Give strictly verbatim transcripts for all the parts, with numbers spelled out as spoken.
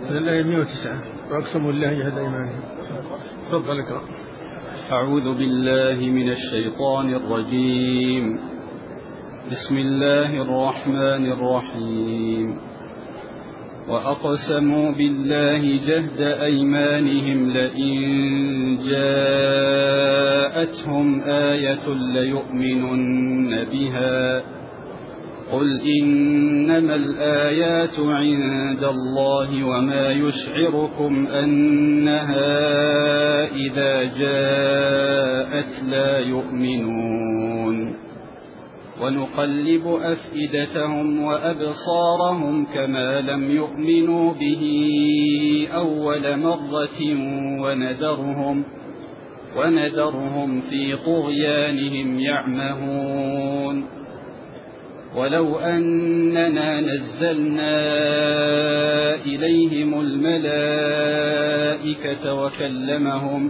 الآية مئة وتسعة وأقسموا بالله جهد أيمانهم. تفضل اقرأ. أعوذ بالله من الشيطان الرجيم. بسم الله الرحمن الرحيم. وأقسموا بالله جهد أيمانهم لئن جاءتهم آية ليؤمنن بها قل إنما الآيات عند الله وما يشعركم أنها إذا جاءت لا يؤمنون ونقلب أفئدتهم وأبصارهم كما لم يؤمنوا به أول مرة وندرهم, وندرهم في طغيانهم يعمهون ولو أننا نزلنا إليهم الملائكة وكلمهم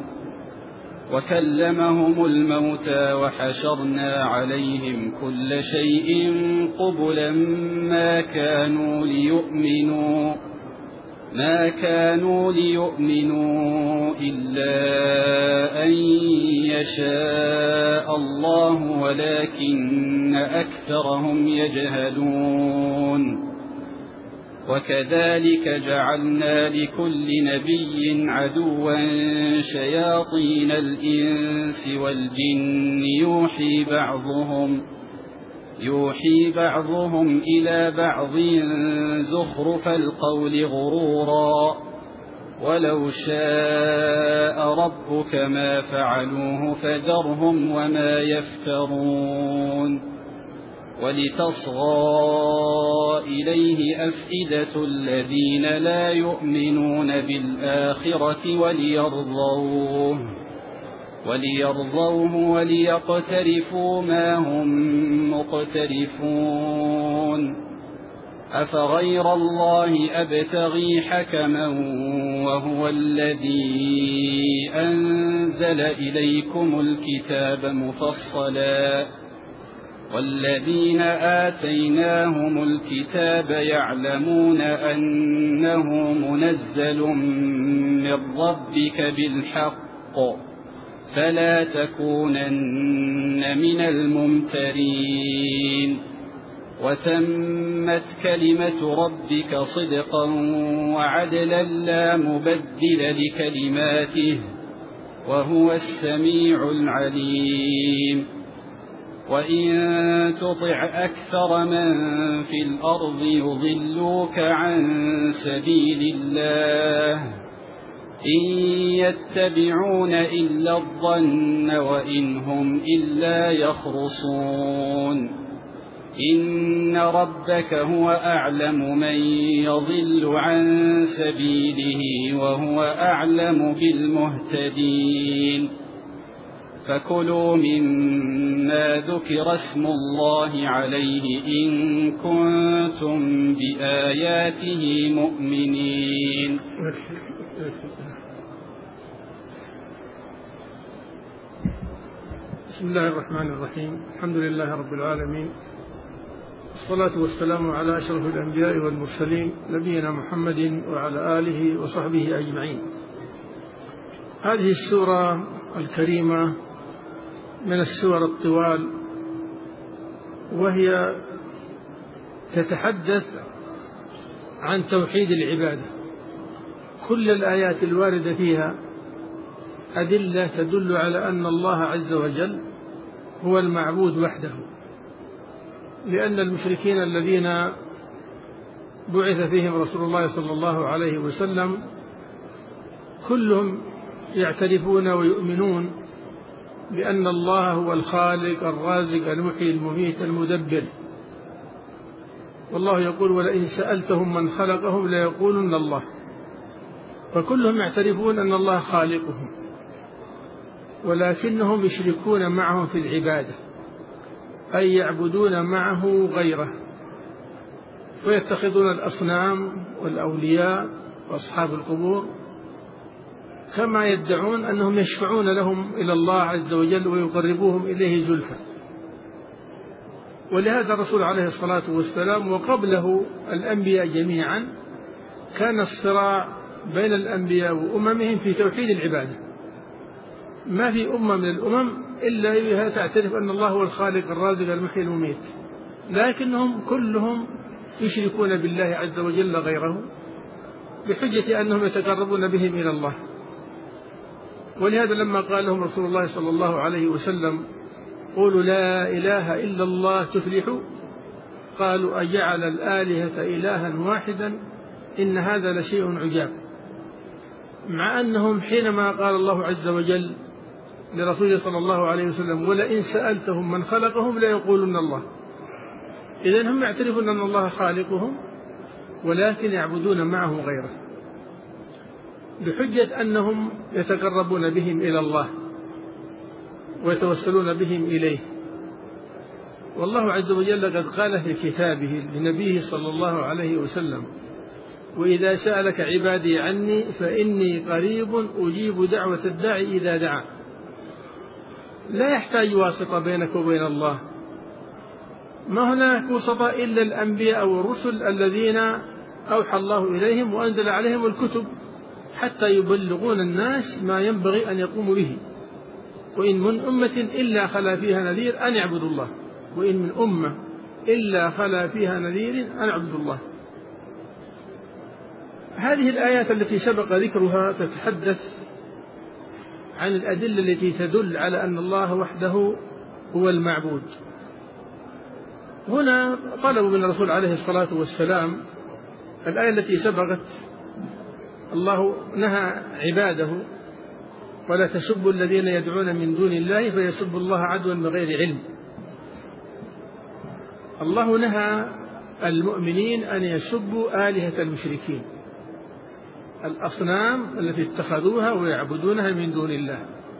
وكلمهم الموتى وحشرنا عليهم كل شيء قبلا ما كانوا ليؤمنوا ما كانوا ليؤمنوا إلا أن يشاء الله ولكن أكثرهم يجهلون وكذلك جعلنا لكل نبي عدوا شياطين الإنس والجن يوحي بعضهم يوحي بعضهم إلى بعض زخرف القول غرورا ولو شاء ربك ما فعلوه فذرهم وما يفترون ولتصغى إليه أفئدة الذين لا يؤمنون بالآخرة وليرضوه وليرضوه وليقترفوا ما هم مقترفون أفغير الله أبتغي حكما وهو الذي أنزل إليكم الكتاب مفصلا والذين آتيناهم الكتاب يعلمون أنه منزل من ربك بالحق فلا تكونن من الممترين وتمت كلمة ربك صدقا وعدلا لا مبدل لكلماته وهو السميع العليم وإن تطع أكثر من في الأرض يضلوك عن سبيل الله إن يتبعون إلا الظن وإن هم إلا يخرصون إن ربك هو أعلم من يضل عن سبيله وهو أعلم بالمهتدين فكلوا مما ذكر اسم الله عليه إن كنتم بآياته مؤمنين. بسم الله الرحمن الرحيم. الحمد لله رب العالمين، والصلاة والسلام على أشرف الأنبياء والمرسلين نبينا محمد وعلى آله وصحبه أجمعين. هذه السورة الكريمة من السور الطوال، وهي تتحدث عن توحيد العبادة. كل الآيات الواردة فيها أدلة تدل على أن الله عز وجل هو المعبود وحده، لأن المشركين الذين بعث فيهم رسول الله صلى الله عليه وسلم كلهم يعترفون ويؤمنون بأن الله هو الخالق الرازق المحيي المميت المدبر، والله يقول ولئن سألتهم من خلقهم ليقولن الله، فكلهم يعترفون أن الله خالقهم، ولكنهم يشركون معه في العبادة، أي يعبدون معه غيره، ويتخذون الأصنام والأولياء وأصحاب القبور كما يدعون أنهم يشفعون لهم إلى الله عز وجل ويقربوهم إليه زلفى. ولهذا الرسول عليه الصلاة والسلام وقبله الأنبياء جميعا كان الصراع بين الأنبياء وأممهم في توحيد العبادة. ما في أمة من الأمم إلا بها تعترف أن الله هو الخالق الرازق المحيي المميت، لكنهم كلهم يشركون بالله عز وجل غيره بحجة أنهم يتقربون بهم إلى الله. ولهذا لما قال لهم رسول الله صلى الله عليه وسلم قولوا لا إله إلا الله تفلحوا، قالوا أجعل الآلهة إلها واحدا إن هذا لشيء عجاب، مع أنهم حينما قال الله عز وجل لرسوله صلى الله عليه وسلم ولئن سألتهم من خلقهم ليقولن الله، إذن هم يعترفون أن الله خالقهم ولكن يعبدون معه غيره بحجة أنهم يتقربون بهم إلى الله ويتوسلون بهم إليه. والله عز وجل قد قال في كتابه لنبيه صلى الله عليه وسلم وإذا سألك عبادي عني فإني قريب أجيب دعوة الداعي إذا دعا. لا يحتاج واسطة بينك وبين الله، ما هناك وسطة إلا الأنبياء والرسل الذين أوحى الله إليهم وأنزل عليهم الكتب حتى يبلغون الناس ما ينبغي أن يقوموا به. وإن من أمة إلا خلا فيها نذير أن يعبدوا الله، وإن من أمة إلا خلا فيها نذير أن يعبدوا الله. هذه الآيات التي سبق ذكرها تتحدث عن الأدلة التي تدل على أن الله وحده هو المعبود. هنا طلبوا من الرسول عليه الصلاة والسلام الآية التي سبقت، الله نهى عباده ولا تسبوا الذين يدعون من دون الله فيسبوا الله عدوا بغير علم. الله نهى المؤمنين أن يسبوا آلهة المشركين، الأصنام التي اتخذوها ويعبدونها من دون الله،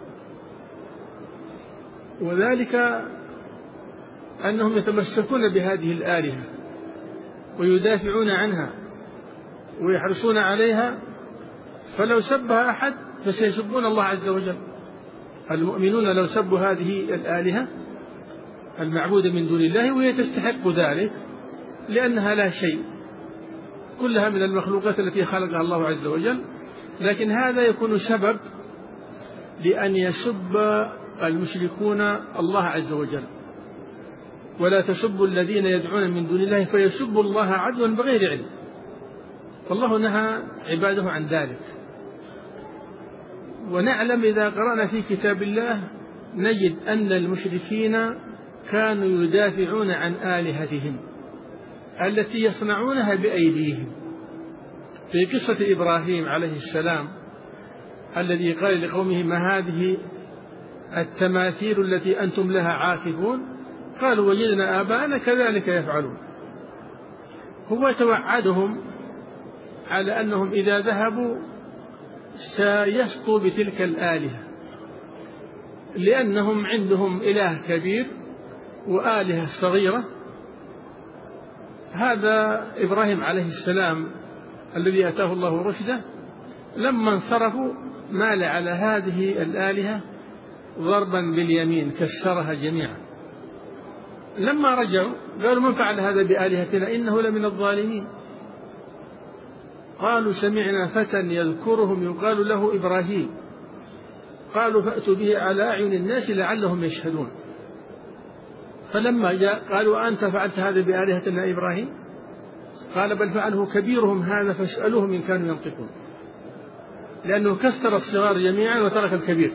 وذلك أنهم يتمسكون بهذه الآلهة ويدافعون عنها ويحرصون عليها، فلو سبها أحد فسيسبون الله عز وجل. المؤمنون لو سبوا هذه الآلهة المعبودة من دون الله وهي تستحق ذلك لأنها لا شيء، كلها من المخلوقات التي خلقها الله عز وجل، لكن هذا يكون سبب لأن يسب المشركون الله عز وجل. ولا تسبوا الذين يدعون من دون الله فيسبوا الله عدوا بغير علم، فالله نهى عباده عن ذلك. ونعلم إذا قرأنا في كتاب الله نجد أن المشركين كانوا يدافعون عن آلهتهم التي يصنعونها بأيديهم. في قصة إبراهيم عليه السلام الذي قال لقومه ما هذه التماثيل التي أنتم لها عاكفون، قالوا وجدنا آباءنا كذلك يفعلون. هو توعدهم على أنهم إذا ذهبوا سيسقوا بتلك الآلهة لأنهم عندهم إله كبير وآلهة صغيرة. هذا إبراهيم عليه السلام الذي أتاه الله رشده لما انصرفوا مال على هذه الآلهة ضربا باليمين كسرها جميعا. لما رجعوا قالوا من فعل هذا بآلهتنا إنه لمن الظالمين. قالوا سمعنا فتى يذكرهم يقال له إبراهيم، قالوا فأتوا به على أعين الناس لعلهم يشهدون. فلما جاء قالوا أنت فعلت هذا بآلهتنا إبراهيم؟ قال بل فعله كبيرهم هذا فاسألوهم إن كانوا ينطقون، لأنه كسر الصغار جميعا وترك الكبير،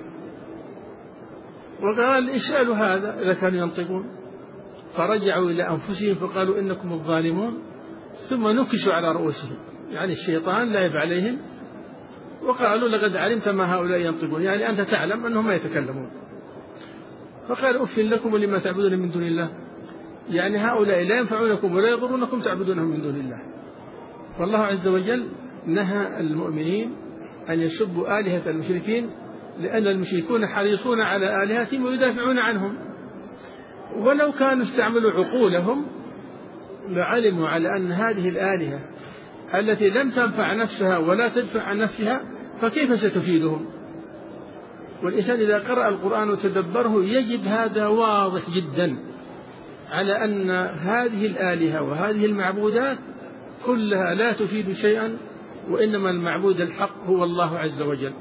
وقال اسألوا هذا إذا كانوا ينطقون. فرجعوا إلى أنفسهم فقالوا إنكم الظالمون، ثم نكشوا على رؤوسهم، يعني الشيطان لعب عليهم وقالوا لقد علمت ما هؤلاء ينطقون، يعني أنت تعلم أنهم ما يتكلمون. فقال أف لكم ولما تعبدون من دون الله، يعني هؤلاء لا ينفعونكم ولا يضرونكم تعبدونهم من دون الله. والله عز وجل نهى المؤمنين أن يسبوا آلهة المشركين لأن المشركون حريصون على آلهتهم ويدافعون عنهم، ولو كانوا استعملوا عقولهم لعلموا على أن هذه الآلهة التي لم تنفع نفسها ولا تدفع عن نفسها فكيف ستفيدهم. والإنسان إذا قرأ القرآن وتدبره يجد هذا واضح جدا على أن هذه الآلهة وهذه المعبودات كلها لا تفيد شيئا وإنما المعبود الحق هو الله عز وجل.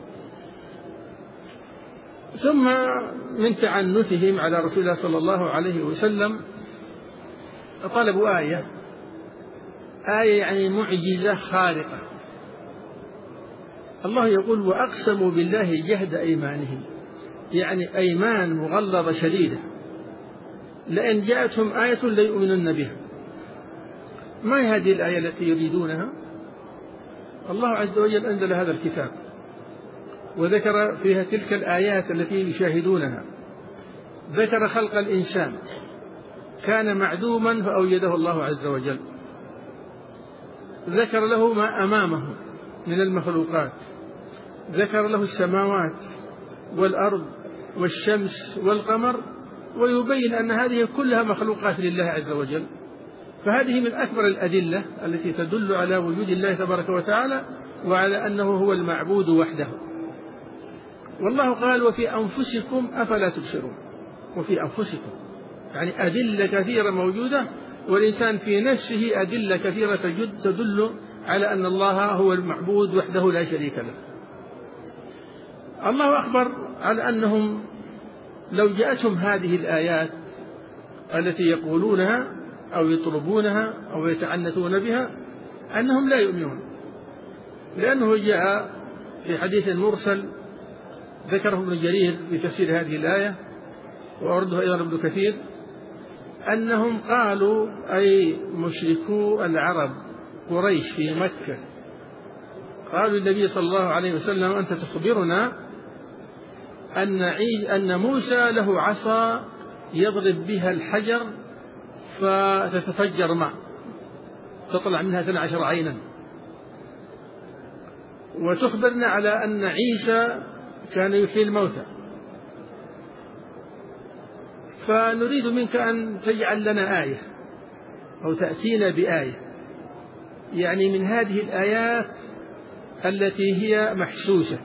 ثم من تعنتهم على رسول الله صلى الله عليه وسلم طلبوا آية آية يعني معجزة خارقة. الله يقول وأقسموا بالله جهد أيمانهم، يعني أيمان مغلظة شديدة، لئن جاءتهم آية ليؤمنن بها. ما هي هذه الآية التي يريدونها؟ الله عز وجل أنزل هذا الكتاب وذكر فيها تلك الآيات التي يشاهدونها. ذكر خلق الإنسان كان معدوما فأوجده الله عز وجل، ذكر له ما أمامه من المخلوقات، ذكر له السماوات والأرض والشمس والقمر، ويبين أن هذه كلها مخلوقات لله عز وجل. فهذه من أكبر الأدلة التي تدل على وجود الله تبارك وتعالى وعلى أنه هو المعبود وحده. والله قال وفي أنفسكم أفلا تبصرون. وفي أنفسكم يعني أدلة كثيرة موجودة، والإنسان في نفسه أدلة كثيرة تدل على أن الله هو المعبود وحده لا شريك له. الله أخبر على أنهم لو جاءتهم هذه الآيات التي يقولونها أو يطلبونها أو يتعنتون بها أنهم لا يؤمنون، لأنه جاء في حديث مرسل ذكره ابن جرير في تفسير هذه الآية وأورده أيضا ابن كثير، أنهم قالوا أي مشركو العرب قريش في مكة قالوا للنبي صلى الله عليه وسلم أنت تخبرنا أن, أن موسى له عصا يضرب بها الحجر فتتفجر ماء تطلع منها اثنا عشر عينا، وتخبرنا على أن عيسى كان يحيي الموتى، فنريد منك أن تجعل لنا آية أو تأتينا بآية، يعني من هذه الآيات التي هي محسوسة.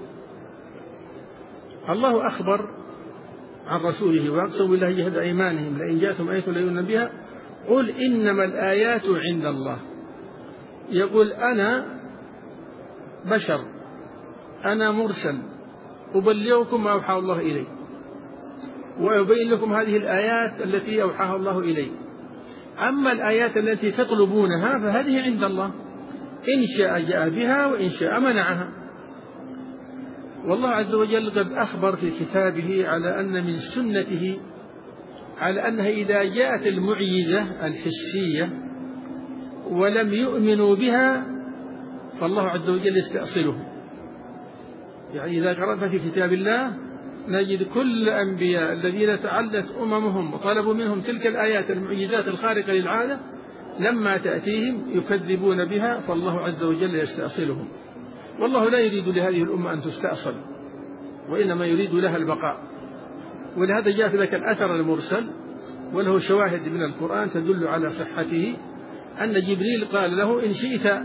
الله أخبر عن رسوله وأقسموا بالله جهد أيمانهم لئن جاءتهم آية ليؤمنن بها قل إنما الآيات عند الله. يقول أنا بشر، أنا مرسل أبلغكم ما أوحى الله إلي ويبين لكم هذه الآيات التي أوحاها الله إلي. أما الآيات التي تطلبونها فهذه عند الله، إن شاء جاء بها وإن شاء منعها. والله عز وجل قد أخبر في كتابه على أن من سنته على أنها إذا جاءت المعجزة الحسية ولم يؤمنوا بها فالله عز وجل يستأصلهم. يعني إذا قرأت في كتاب الله نجد كل الأنبياء الذين تعلت أممهم وطلبوا منهم تلك الآيات المعجزات الخارقة للعادة لما تأتيهم يكذبون بها فالله عز وجل يستأصلهم. والله لا يريد لهذه الأمة أن تستأصل، وإنما يريد لها البقاء. ولهذا جاء في ذلك الأثر المرسل وله شواهد من القرآن تدل على صحته أن جبريل قال له إن شئت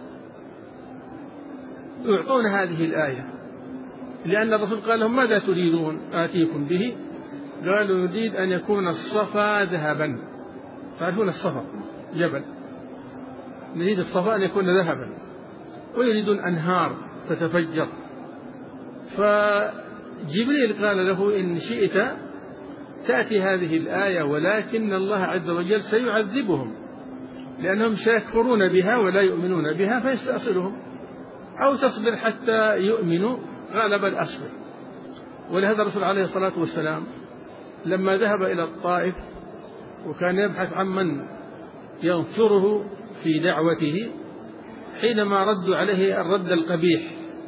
يعطون هذه الآية، لأن الرسول قال لهم ماذا تريدون آتيكم به؟ قالوا نريد أن يكون الصفا ذهبا. تعرفون الصفا جبل، نريد الصفا أن يكون ذهبا، ويريدون أنهار تتفجر. فجبريل قال له إن شئت تأتي هذه الآية ولكن الله عز وجل سيعذبهم لأنهم سيكفرون بها ولا يؤمنون بها فيستأصلهم، أو تصبر حتى يؤمنوا. قال بل أصبر. ولهذا الرسول عليه الصلاة والسلام لما ذهب إلى الطائف وكان يبحث عن من ينصره في دعوته حينما ردوا عليه الرد القبيح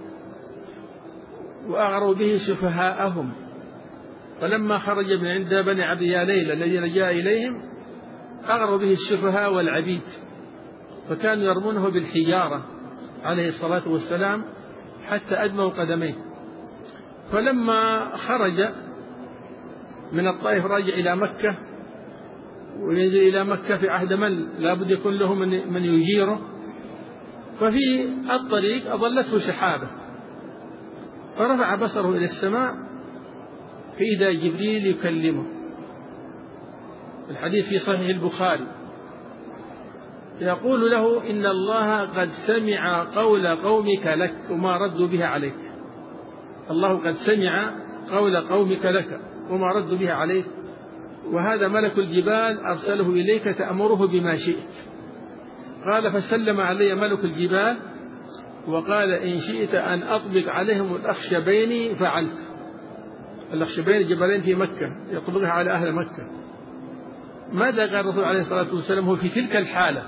وأغروا به سفهاءهم، فلما خرج من عند بني عبد ياليل الذين جاء إليهم أغروا به السفهاء والعبيد، فكانوا يرمونه بالحجارة عليه الصلاة والسلام حتى أدموا قدميه. فلما خرج من الطائف راجع إلى مكة وينزل إلى مكة في عهد من لا بد يكون له من, من يجيره، ففي الطريق أضلته سحابة فرفع بصره إلى السماء فإذا جبريل يكلمه. الحديث في صحيح البخاري يقول له إن الله قد سمع قول قومك لك وما ردوا بها عليك. الله قد سمع قول قومك لك وما ردوا بها عليك، وهذا ملك الجبال أرسله إليك تأمره بما شئت. قال فسلم علي ملك الجبال وقال إن شئت أن أطبق عليهم الأخشبين فعلت. الأخشبين جبلين في مكة يطبقها على أهل مكة. ماذا قال الرسول عليه الصلاة والسلام؟ هو في تلك الحالة،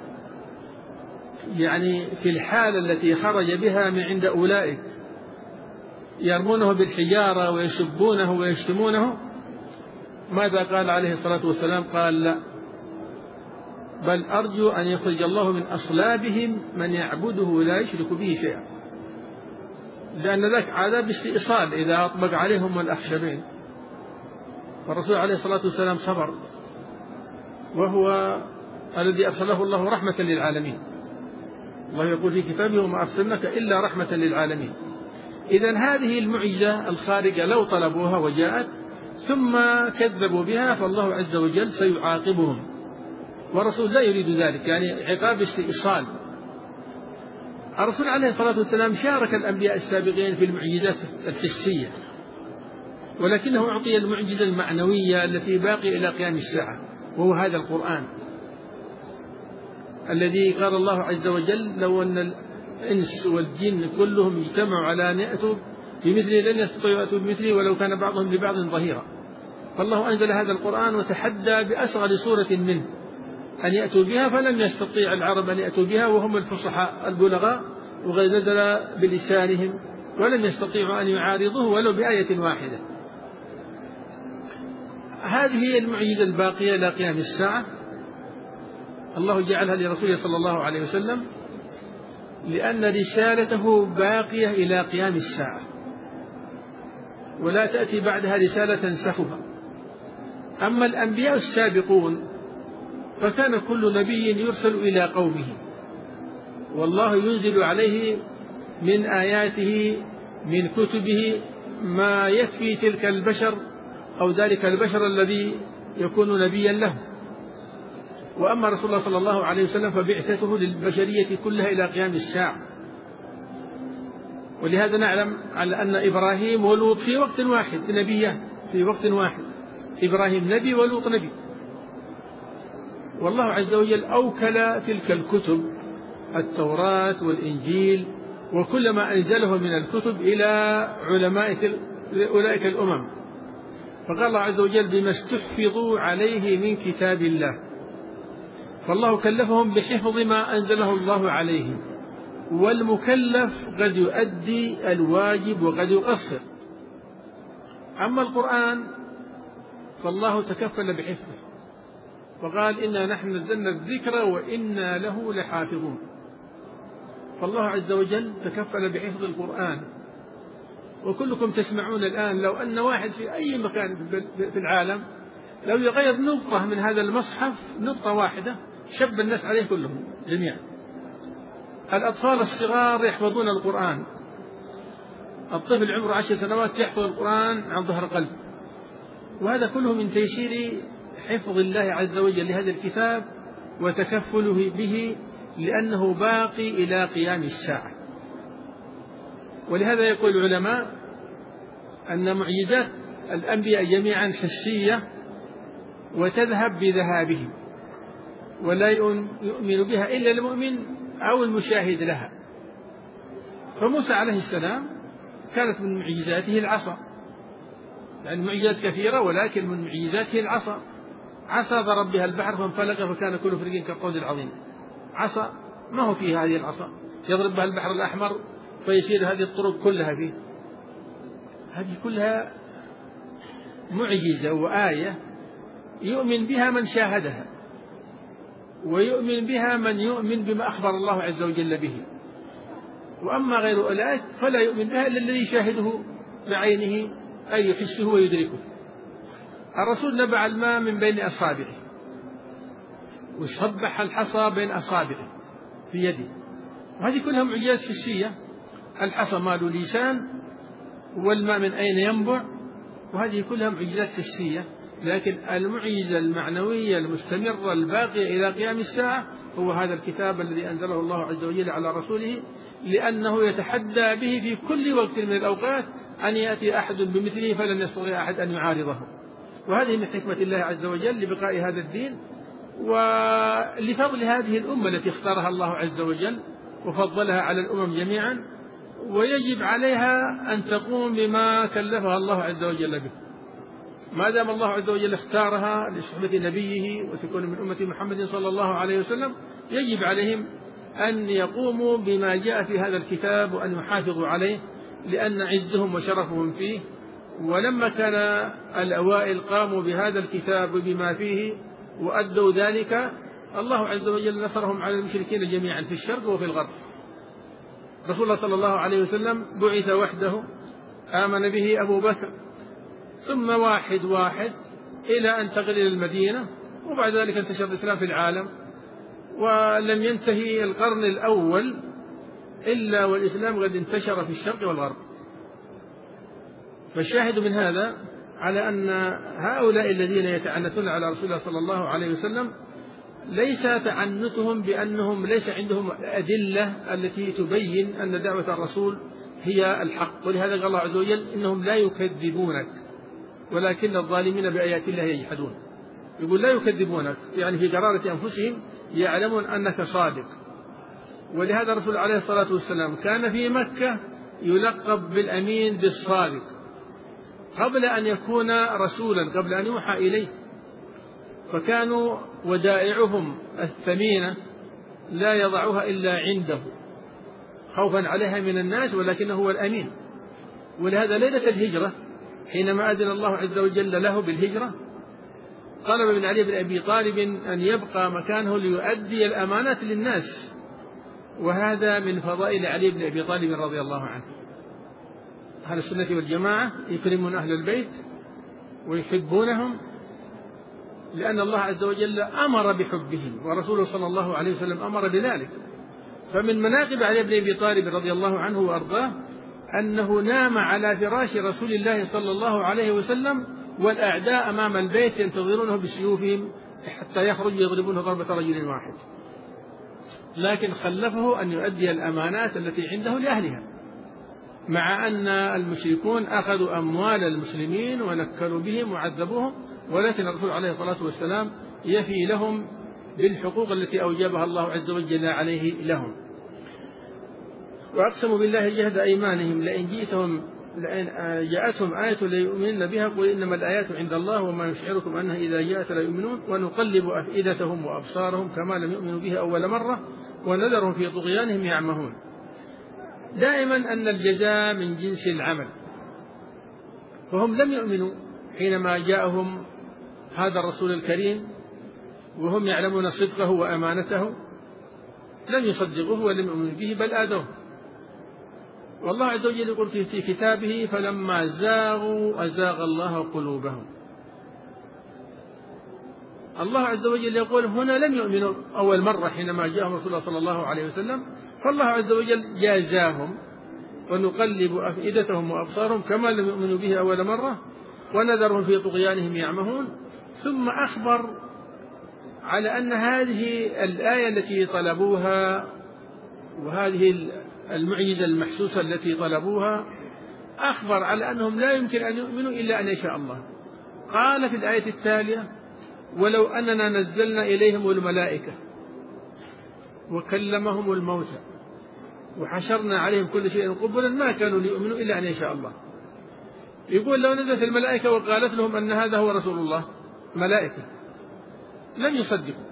يعني في الحالة التي خرج بها من عند أولئك يرمونه بالحجارة ويسبونه ويشتمونه، ماذا قال عليه الصلاة والسلام؟ قال لا، بل أرجو أن يخرج الله من أصلابهم من يعبده لا يشرك به شيئا، لأن ذاك عذاب استئصال إذا أطبق عليهم الأخشبين. فالرسول عليه الصلاة والسلام صبر، وهو الذي أرسله الله رحمة للعالمين. الله يقول في كتابه وما أرسلناك إلا رحمة للعالمين. إذن هذه المعجزة الخارجة لو طلبوها وجاءت ثم كذبوا بها فالله عز وجل سيعاقبهم، والرسول لا يريد ذلك، يعني عقاب استئصال. الرسول عليه الصلاة والسلام شارك الأنبياء السابقين في المعجزات الحسية، ولكنه أعطي المعجزة المعنوية التي باقي إلى قيام الساعة، وهو هذا القرآن الذي قال الله عز وجل لو أن الإنس والجن كلهم اجتمعوا على أن يأتوا بمثله لن يستطيعوا يأتوا بمثله ولو كان بعضهم لبعض ظهيرا. فالله أنزل هذا القرآن وتحدى بأصغر سورة منه أن يأتوا بها، فلم يستطيع العرب أن يأتوا بها وهم الفصحاء البلغاء، وقد نزل بلسانهم ولم يستطيعوا أن يعارضوه ولو بآية واحدة. هذه هي المعجزة الباقية إلى قيام الساعة. الله جعلها لرسوله صلى الله عليه وسلم لأن رسالته باقية إلى قيام الساعة، ولا تأتي بعدها رسالة تنسخها. أما الأنبياء السابقون فكان كل نبي يرسل إلى قومه، والله ينزل عليه من آياته من كتبه ما يكفي تلك البشر أو ذلك البشر الذي يكون نبيا له. وأما رسول الله صلى الله عليه وسلم فبعثته للبشرية كلها إلى قيام الساعة. ولهذا نعلم على أن إبراهيم ولوط في وقت واحد نبيان، في وقت واحد إبراهيم نبي ولوط نبي. والله عز وجل أوكل تلك الكتب التوراة والإنجيل وكل ما أنزله من الكتب إلى علماء أولئك الأمم، فقال الله عز وجل بما استحفظوا عليه من كتاب الله، فالله كلفهم بحفظ ما أنزله الله عليهم. والمكلف قد يؤدي الواجب وقد يقصر. أما القرآن فالله تكفل بحفظه، وقال إنا نحن نزلنا الذكر وإنا له لحافظون. فالله عز وجل تكفل بحفظ القرآن. وكلكم تسمعون الآن لو أن واحد في أي مكان في العالم لو يغير نقطة من هذا المصحف، نقطة واحدة، شب الناس عليه كلهم جميعا. الأطفال الصغار يحفظون القرآن، الطفل عمره عشر سنوات يحفظ القرآن عن ظهر قلب، وهذا كله من تيسير حفظ الله عز وجل لهذا الكتاب وتكفله به، لأنه باقي إلى قيام الساعة. ولهذا يقول العلماء أن معجزات الأنبياء جميعا حسية وتذهب بذهابهم، ولا يؤمن بها إلا المؤمن أو المشاهد لها. فموسى عليه السلام كانت من معجزاته العصا، يعني معجزات كثيرة ولكن من معجزاته العصا. عصا ضرب بها البحر فانفلق فكان كل فريق كالطود العظيم. عصا ما هو فيها هذه العصا، يضرب بها البحر الأحمر فيسير هذه الطرق كلها فيه. هذه كلها معجزة وآية يؤمن بها من شاهدها، ويؤمن بها من يؤمن بما أخبر الله عز وجل به. وأما غير أولئك فلا يؤمن بها إلا الذي يشاهده بعينه أي يحسه ويدركه. الرسول نبع الماء من بين أصابعه وصبح الحصى بين أصابعه في يده، وهذه كلها معجزات حسية. الحصى ما له لسان، والماء من أين ينبع، وهذه كلها معجزات حسية. لكن المعجزة المعنوية المستمرة الباقية إلى قيام الساعة هو هذا الكتاب الذي أنزله الله عز وجل على رسوله، لأنه يتحدى به في كل وقت من الأوقات أن يأتي أحد بمثله فلن يستطيع أحد أن يعارضه. وهذه من حكمة الله عز وجل لبقاء هذا الدين ولفضل هذه الأمة التي اختارها الله عز وجل وفضلها على الأمم جميعا، ويجب عليها أن تقوم بما كلفها الله عز وجل به. ما دام الله عز وجل اختارها لصحبة نبيه وتكون من أمة محمد صلى الله عليه وسلم، يجب عليهم أن يقوموا بما جاء في هذا الكتاب وأن يحافظوا عليه، لأن عزهم وشرفهم فيه. ولما كان الأوائل قاموا بهذا الكتاب بما فيه وأدوا ذلك، الله عز وجل نصرهم على المشركين جميعا في الشرق وفي الغرب. رسول الله صلى الله عليه وسلم بعث وحده، آمن به أبو بكر، ثم واحد واحد إلى أن تغل المدينة، وبعد ذلك انتشر الإسلام في العالم، ولم ينتهي القرن الأول إلا والإسلام قد انتشر في الشرق والغرب. فالشاهد من هذا على أن هؤلاء الذين يتعنتون على رسول الله صلى الله عليه وسلم ليس تعنتهم بأنهم ليس عندهم أدلة التي تبين أن دعوة الرسول هي الحق، ولهذا قال الله عز وجل إنهم لا يكذبونك ولكن الظالمين بآيات الله يجحدون. يقول لا يكذبونك، يعني في قرارة أنفسهم يعلمون أنك صادق. ولهذا الرسول عليه الصلاة والسلام كان في مكة يلقب بالأمين بالصادق قبل أن يكون رسولا، قبل أن يوحى إليه. فكانوا ودائعهم الثمينة لا يضعها إلا عنده خوفا عليها من الناس، ولكنه هو الأمين. ولهذا ليلة الهجرة حينما أذن الله عز وجل له بالهجرة طلب من علي بن أبي طالب أن يبقى مكانه ليؤدي الأمانات للناس، وهذا من فضائل علي بن أبي طالب رضي الله عنه. أهل السنة والجماعة يكرمون أهل البيت ويحبونهم لأن الله عز وجل أمر بحبهم، ورسوله صلى الله عليه وسلم أمر بذلك. فمن مناقب علي بن أبي طالب رضي الله عنه وأرضاه أنه نام على فراش رسول الله صلى الله عليه وسلم والأعداء أمام البيت ينتظرونه بسيوفهم حتى يخرج يضربونه ضربة رجل واحد، لكن خلفه أن يؤدي الأمانات التي عنده لأهلها، مع أن المشركون أخذوا أموال المسلمين ونكلوا بهم وعذبوهم، ولكن الرسول عليه الصلاة والسلام يفي لهم بالحقوق التي أوجبها الله عز وجل عليه لهم. وأقسموا بالله جهد أيمانهم لئن جئتهم لئن جاءتهم آية ليؤمنن بها قل إنما الآيات عند الله وما يشعركم أنها إذا جاءت لا يؤمنون ونقلب أفئدتهم وأبصارهم كما لم يؤمنوا بها أول مرة ونذرهم في طغيانهم يعمهون. دائما أن الجزاء من جنس العمل، فهم لم يؤمنوا حينما جاءهم هذا الرسول الكريم وهم يعلمون صدقه وأمانته، لم يصدقوه ولم يؤمنوا به بل آذوه. والله عز وجل يقول في كتابه فلما زاغوا أزاغ الله قلوبهم. الله عز وجل يقول هنا لم يؤمنوا أول مرة حينما جاءهم رسول الله صلى الله عليه وسلم، فالله عز وجل جازاهم ونقلب أفئدتهم وأبصارهم كما لم يؤمنوا به أول مرة ونذرهم في طغيانهم يعمهون. ثم أخبر على أن هذه الآية التي طلبوها وهذه المعجزة المحسوسة التي طلبوها أخبر على أنهم لا يمكن أن يؤمنوا إلا أن يشاء الله. قال في الآية التالية ولو أننا نزلنا إليهم الملائكة وكلمهم الموتى وحشرنا عليهم كل شيء قبلا ما كانوا ليؤمنوا إلا أن يشاء الله. يقول لو نزلت الملائكة وقالت لهم أن هذا هو رسول الله ملائكة لم يصدقوا.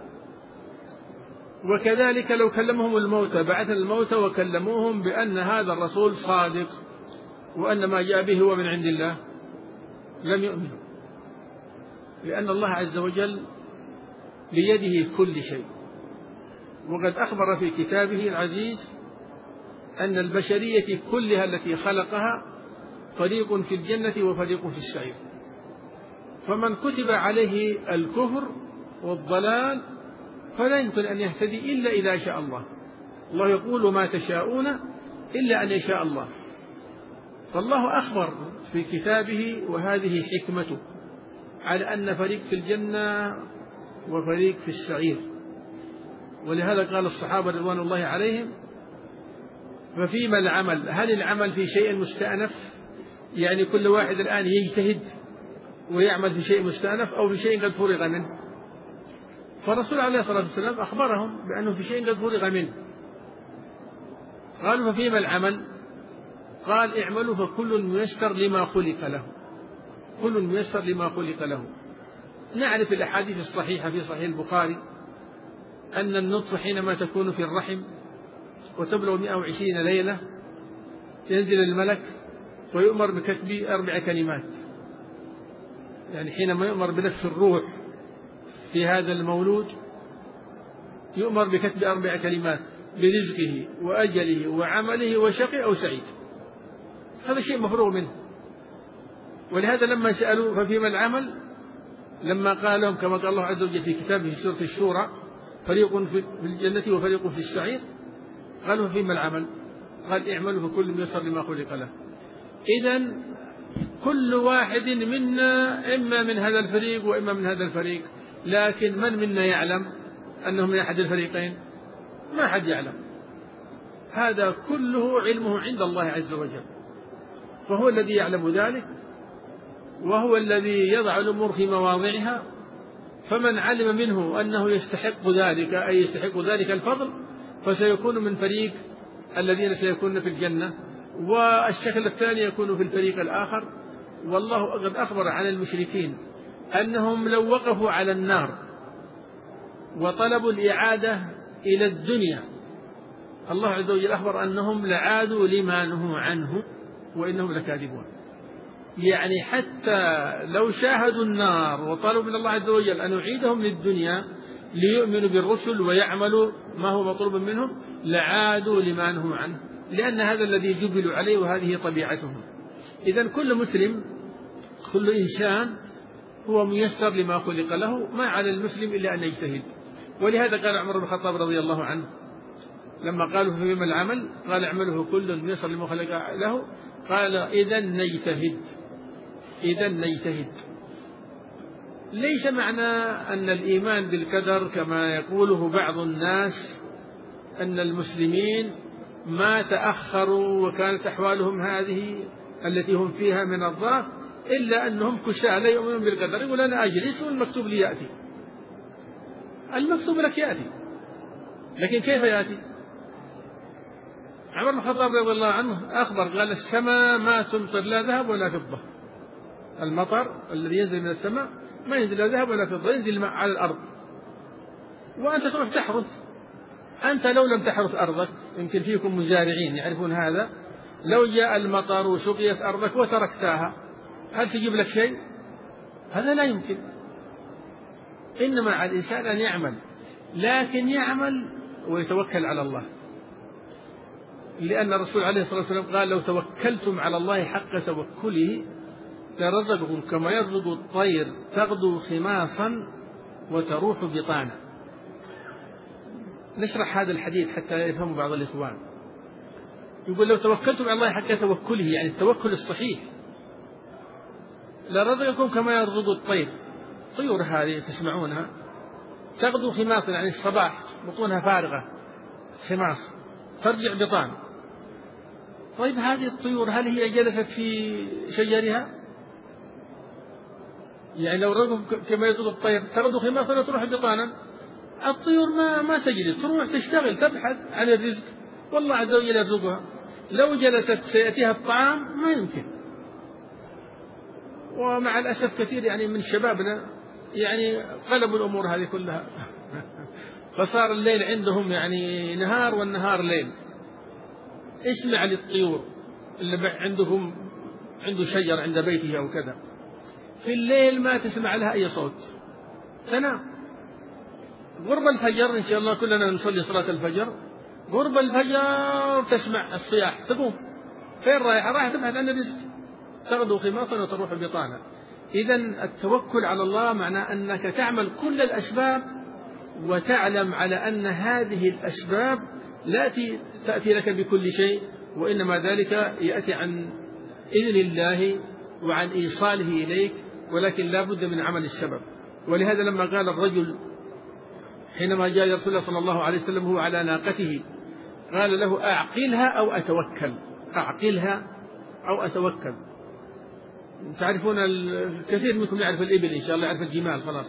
وكذلك لو كلمهم الموتى بعث الموتى وكلموهم بأن هذا الرسول صادق وأن ما جاء به هو من عند الله لم يؤمنوا، لأن الله عز وجل بيده كل شيء. وقد أخبر في كتابه العزيز أن البشرية كلها التي خلقها فريق في الجنة وفريق في السعير، فمن كتب عليه الكفر والضلال فلا يمكن أن يهتدي إلا إذا شاء الله. الله يقول ما تشاءون إلا أن يشاء الله. فالله أخبر في كتابه وهذه حكمته على أن فريق في الجنة وفريق في السعير. ولهذا قال الصحابة رضوان الله عليهم: ففيما العمل؟ هل العمل في شيء مستأنف، يعني كل واحد الآن يجتهد ويعمل في شيء مستأنف، أو في شيء قد فرغ منه؟ فالرسول عليه الصلاة والسلام أخبرهم بأنه في شيء قد فرغ منه. قالوا: ففيما العمل؟ قال: اعملوا فكل ميسر لما خلق له. كل ميسر لما خلق له. نعرف الأحاديث الصحيحة في صحيح البخاري أن النطفة حينما تكون في الرحم وتبلغ مئة وعشرين ليلة ينزل الملك ويؤمر بكتب أربع كلمات. يعني حينما يؤمر بنفس الروح في هذا المولود يؤمر بكتب أربع كلمات برزقه وأجله وعمله وشقي أو سعيد. هذا شيء مفروغ منه. ولهذا لما سألوا: ففيما العمل؟ لما قال لهم كما قال الله عز وجل في كتابه في سورة الشورى: فريق في الجنة وفريق في السعير، قالوا: ففيما العمل؟ قال: اعملوا فكل ميسر لما خلق له. إذن كل واحد منا إما من هذا الفريق وإما من هذا الفريق، لكن من منا يعلم أنه من أحد الفريقين؟ ما حد يعلم. هذا كله علمه عند الله عز وجل، فهو الذي يعلم ذلك، وهو الذي يضع الأمور في مواضعها. فمن علم منه أنه يستحق ذلك، أي يستحق ذلك الفضل، فسيكون من فريق الذين سيكونون في الجنة، والشكل الثاني يكون في الفريق الآخر. والله قد أخبر عن المشركين أنهم لو وقفوا على النار وطلبوا الإعادة إلى الدنيا، الله عز وجل أخبر أنهم لعادوا لما نهوا عنه وإنهم لكاذبون. يعني حتى لو شاهدوا النار وطلبوا من الله عز وجل أن يعيدهم للدنيا ليؤمنوا بالرسل ويعملوا ما هو مطلوب منهم، لعادوا لما نهوا عنه، لأن هذا الذي جبلوا عليه وهذه طبيعتهم. إذن كل مسلم، كل إنسان هو ميسر لما خلق له، ما على المسلم إلا أن يجتهد. ولهذا قال عمر بن الخطاب رضي الله عنه لما قالوا: فيما العمل؟ قال: اعمله كل ميسر لما خلق له. قال: إذن نجتهد. إذن نجتهد. ليس معنى أن الإيمان بالقدر كما يقوله بعض الناس أن المسلمين ما تأخروا وكانت أحوالهم هذه التي هم فيها من الضعف إلا أنهم كسالى لا يؤمنون بالقدر. يقول: أنا أجلس والمكتوب لي يأتي. المكتوب لك يأتي، لكن كيف يأتي؟ عمر بن الخطاب رضي الله عنه أخبر قال: السماء ما تمطر لا ذهب ولا فضة. المطر الذي ينزل من السماء ما ينزل لا ذهب ولا فضة، ينزل الماء على الأرض وأنت تروح تحرث. أنت لو لم تحرث أرضك، يمكن فيكم مزارعين يعرفون هذا، لو جاء المطر وسقيت أرضك وتركتها هل تجيب لك شيء؟ هذا لا يمكن. إنما على الإنسان أن يعمل، لكن يعمل ويتوكل على الله، لأن الرسول عليه الصلاة والسلام قال: لو توكلتم على الله حق توكله لرزقكم كما يرزق الطير تغدو خماصا وتروح بطانا. نشرح هذا الحديث حتى يفهم بعض الإخوان. يقول: لو توكلتم على الله حق توكله، يعني التوكل الصحيح، لرزقكم كما يرزق الطير. طيور هذه تسمعونها تغدو خماصا، يعني الصباح بطونها فارغة خماص، ترجع بطان. طيب هذه الطيور هل هي جلست في شجرها؟ يعني لو رزقكم كما يرزق الطير تغدو خماصا وتروح بطانا، الطيور ما ما تجلس، تروح تشتغل تبحث عن الرزق، والله عز وجل يرزقها. لو جلست سيأتيها الطعام ما يمكن. ومع الأسف كثير يعني من شبابنا يعني قلبوا الأمور هذه كلها فصار الليل عندهم يعني نهار والنهار ليل. اسمع للطيور اللي عندهم عنده شجر عند بيته أو كذا، في الليل ما تسمع لها أي صوت، تنام. قرب الفجر إن شاء الله كلنا نصلي صلاة الفجر، قرب الفجر تسمع الصياح، تقوم فين رايحة؟ رايحة تبحث عن الرزق، تغدو خماصا وتروح بطانا. إذن التوكل على الله معناه أنك تعمل كل الأسباب وتعلم على أن هذه الأسباب لا تأتي لك بكل شيء، وإنما ذلك يأتي عن إذن الله وعن إيصاله إليك، ولكن لا بد من عمل السبب. ولهذا لما قال الرجل حينما جاء رسول الله صلى الله عليه وسلم هو على ناقته قال له أعقلها أو أتوكل، أعقلها أو أتوكل. تعرفون الكثير منكم يعرف الإبل إن شاء الله، يعرف الجمال خلاص.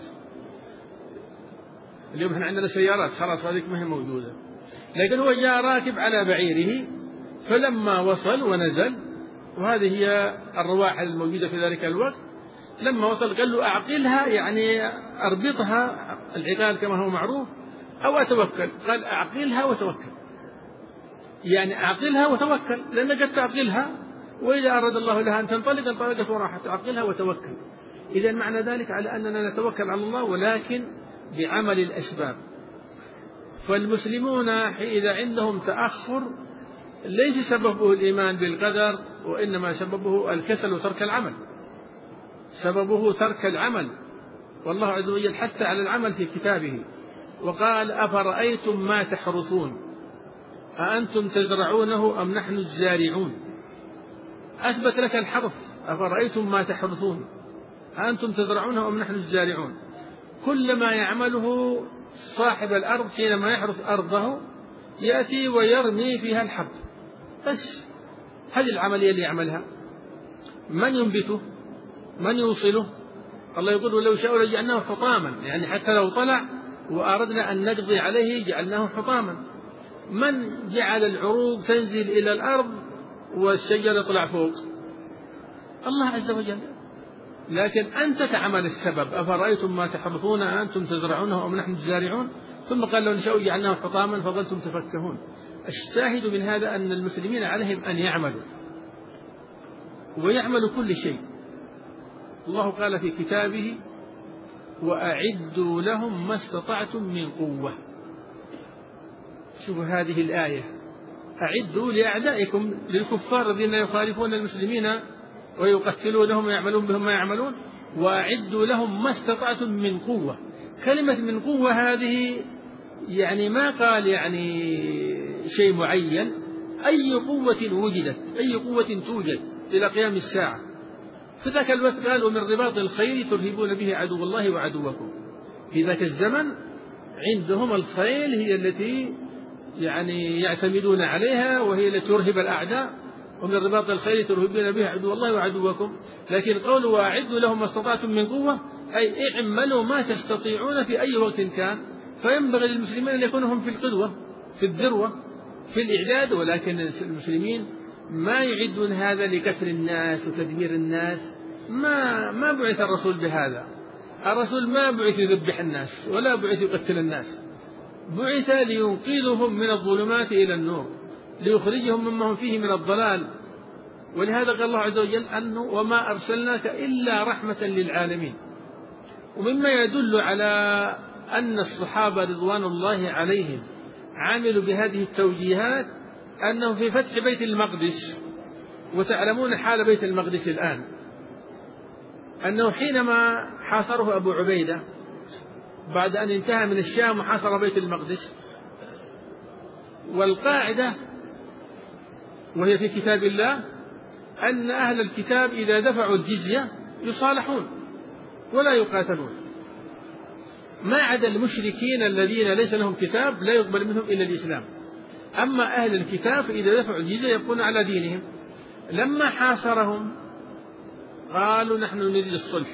اليوم احنا عندنا سيارات خلاص هذيك ما هي موجودة، لكن هو جاء راكب على بعيره، فلما وصل ونزل، وهذه هي الرواحل الموجودة في ذلك الوقت، لما وصل قال له أعقلها يعني أربطها العقال كما هو معروف أو أتوكل. قال أعقلها وتوكل، يعني أعقلها وتوكل، لأنك قد تعقلها وإذا أراد الله لها أن تنطلق انطلقت وراحت، أعقلها وتوكل. إذا معنى ذلك على أننا نتوكل على الله ولكن بعمل الأسباب. فالمسلمون إذا عندهم تأخر ليس سببه الإيمان بالقدر، وإنما سببه الكسل وترك العمل، سببه ترك العمل. والله عز وجل حث على العمل في كتابه وقال أفرأيتم ما تحرثون أأنتم تزرعونه أم نحن الزارعون. أثبت لك الحرث، أفرأيتم ما تحرثون أأنتم تزرعونه أم نحن الزارعون. كل ما يعمله صاحب الأرض حينما يحرث أرضه يأتي ويرمي فيها الحب بس، هذه العملية اللي يعملها. من ينبته؟ من يوصله؟ الله يقول ولو شاء لجعلناه حطاما، يعني حتى لو طلع وأردنا أن نقضي عليه جعلناه حطاما. من جعل العروق تنزل إلى الأرض والشجر يطلع فوق؟ الله عز وجل. لكن أنت تعمل السبب. أفرأيتم ما تحرثون أنتم تزرعونه أم نحن الزارعون، ثم قال لو نشاء جعلناه حطاما فظلتم تفكهون. الشاهد من هذا أن المسلمين عليهم أن يعملوا ويعملوا كل شيء. الله قال في كتابه وأعدوا لهم ما استطعتم من قوة. شوفوا هذه الآية، أعدوا لأعدائكم للكفار الذين يخالفون المسلمين ويقتلونهم ويعملون بهم ما يعملون، وأعدوا لهم ما استطعتم من قوة. كلمة من قوة هذه يعني ما قال يعني شيء معين، أي قوة وجدت، أي قوة توجد إلى قيام الساعة. في ذاك الوقت قال ومن رباط الخيل ترهبون به عدو الله وعدوكم. في ذاك الزمن عندهم الخيل هي التي يعني يعتمدون عليها وهي التي ترهب الأعداء، ومن رباط الخيل ترهبون به عدو الله وعدوكم. لكن قولوا وأعدوا لهم ما استطعتم من قوة أي اعملوا ما تستطيعون في أي وقت كان. فينبغي للمسلمين أن يكونوا هم في القدوة في الذروة في الإعداد، ولكن المسلمين ما يعدون هذا لكسر الناس وتدمير الناس. ما ما بعث الرسول بهذا. الرسول ما بعث يذبح الناس ولا بعث يقتل الناس، بعث لينقذهم من الظلمات إلى النور، ليخرجهم مما هم فيه من الضلال. ولهذا قال الله عز وجل أنه وما أرسلناك إلا رحمة للعالمين. ومما يدل على أن الصحابة رضوان الله عليهم عملوا بهذه التوجيهات أنه في فتح بيت المقدس، وتعلمون حال بيت المقدس الآن، أنه حينما حاصره أبو عبيدة بعد أن انتهى من الشام وحاصر بيت المقدس، والقاعدة وهي في كتاب الله أن أهل الكتاب إذا دفعوا الجزية يصالحون ولا يقاتلون، ما عدا المشركين الذين ليس لهم كتاب لا يقبل منهم إلا الإسلام. أما أهل الكتاب إذا دفعوا الجزية يبقون على دينهم. لما حاصرهم قالوا نحن نريد الصلح.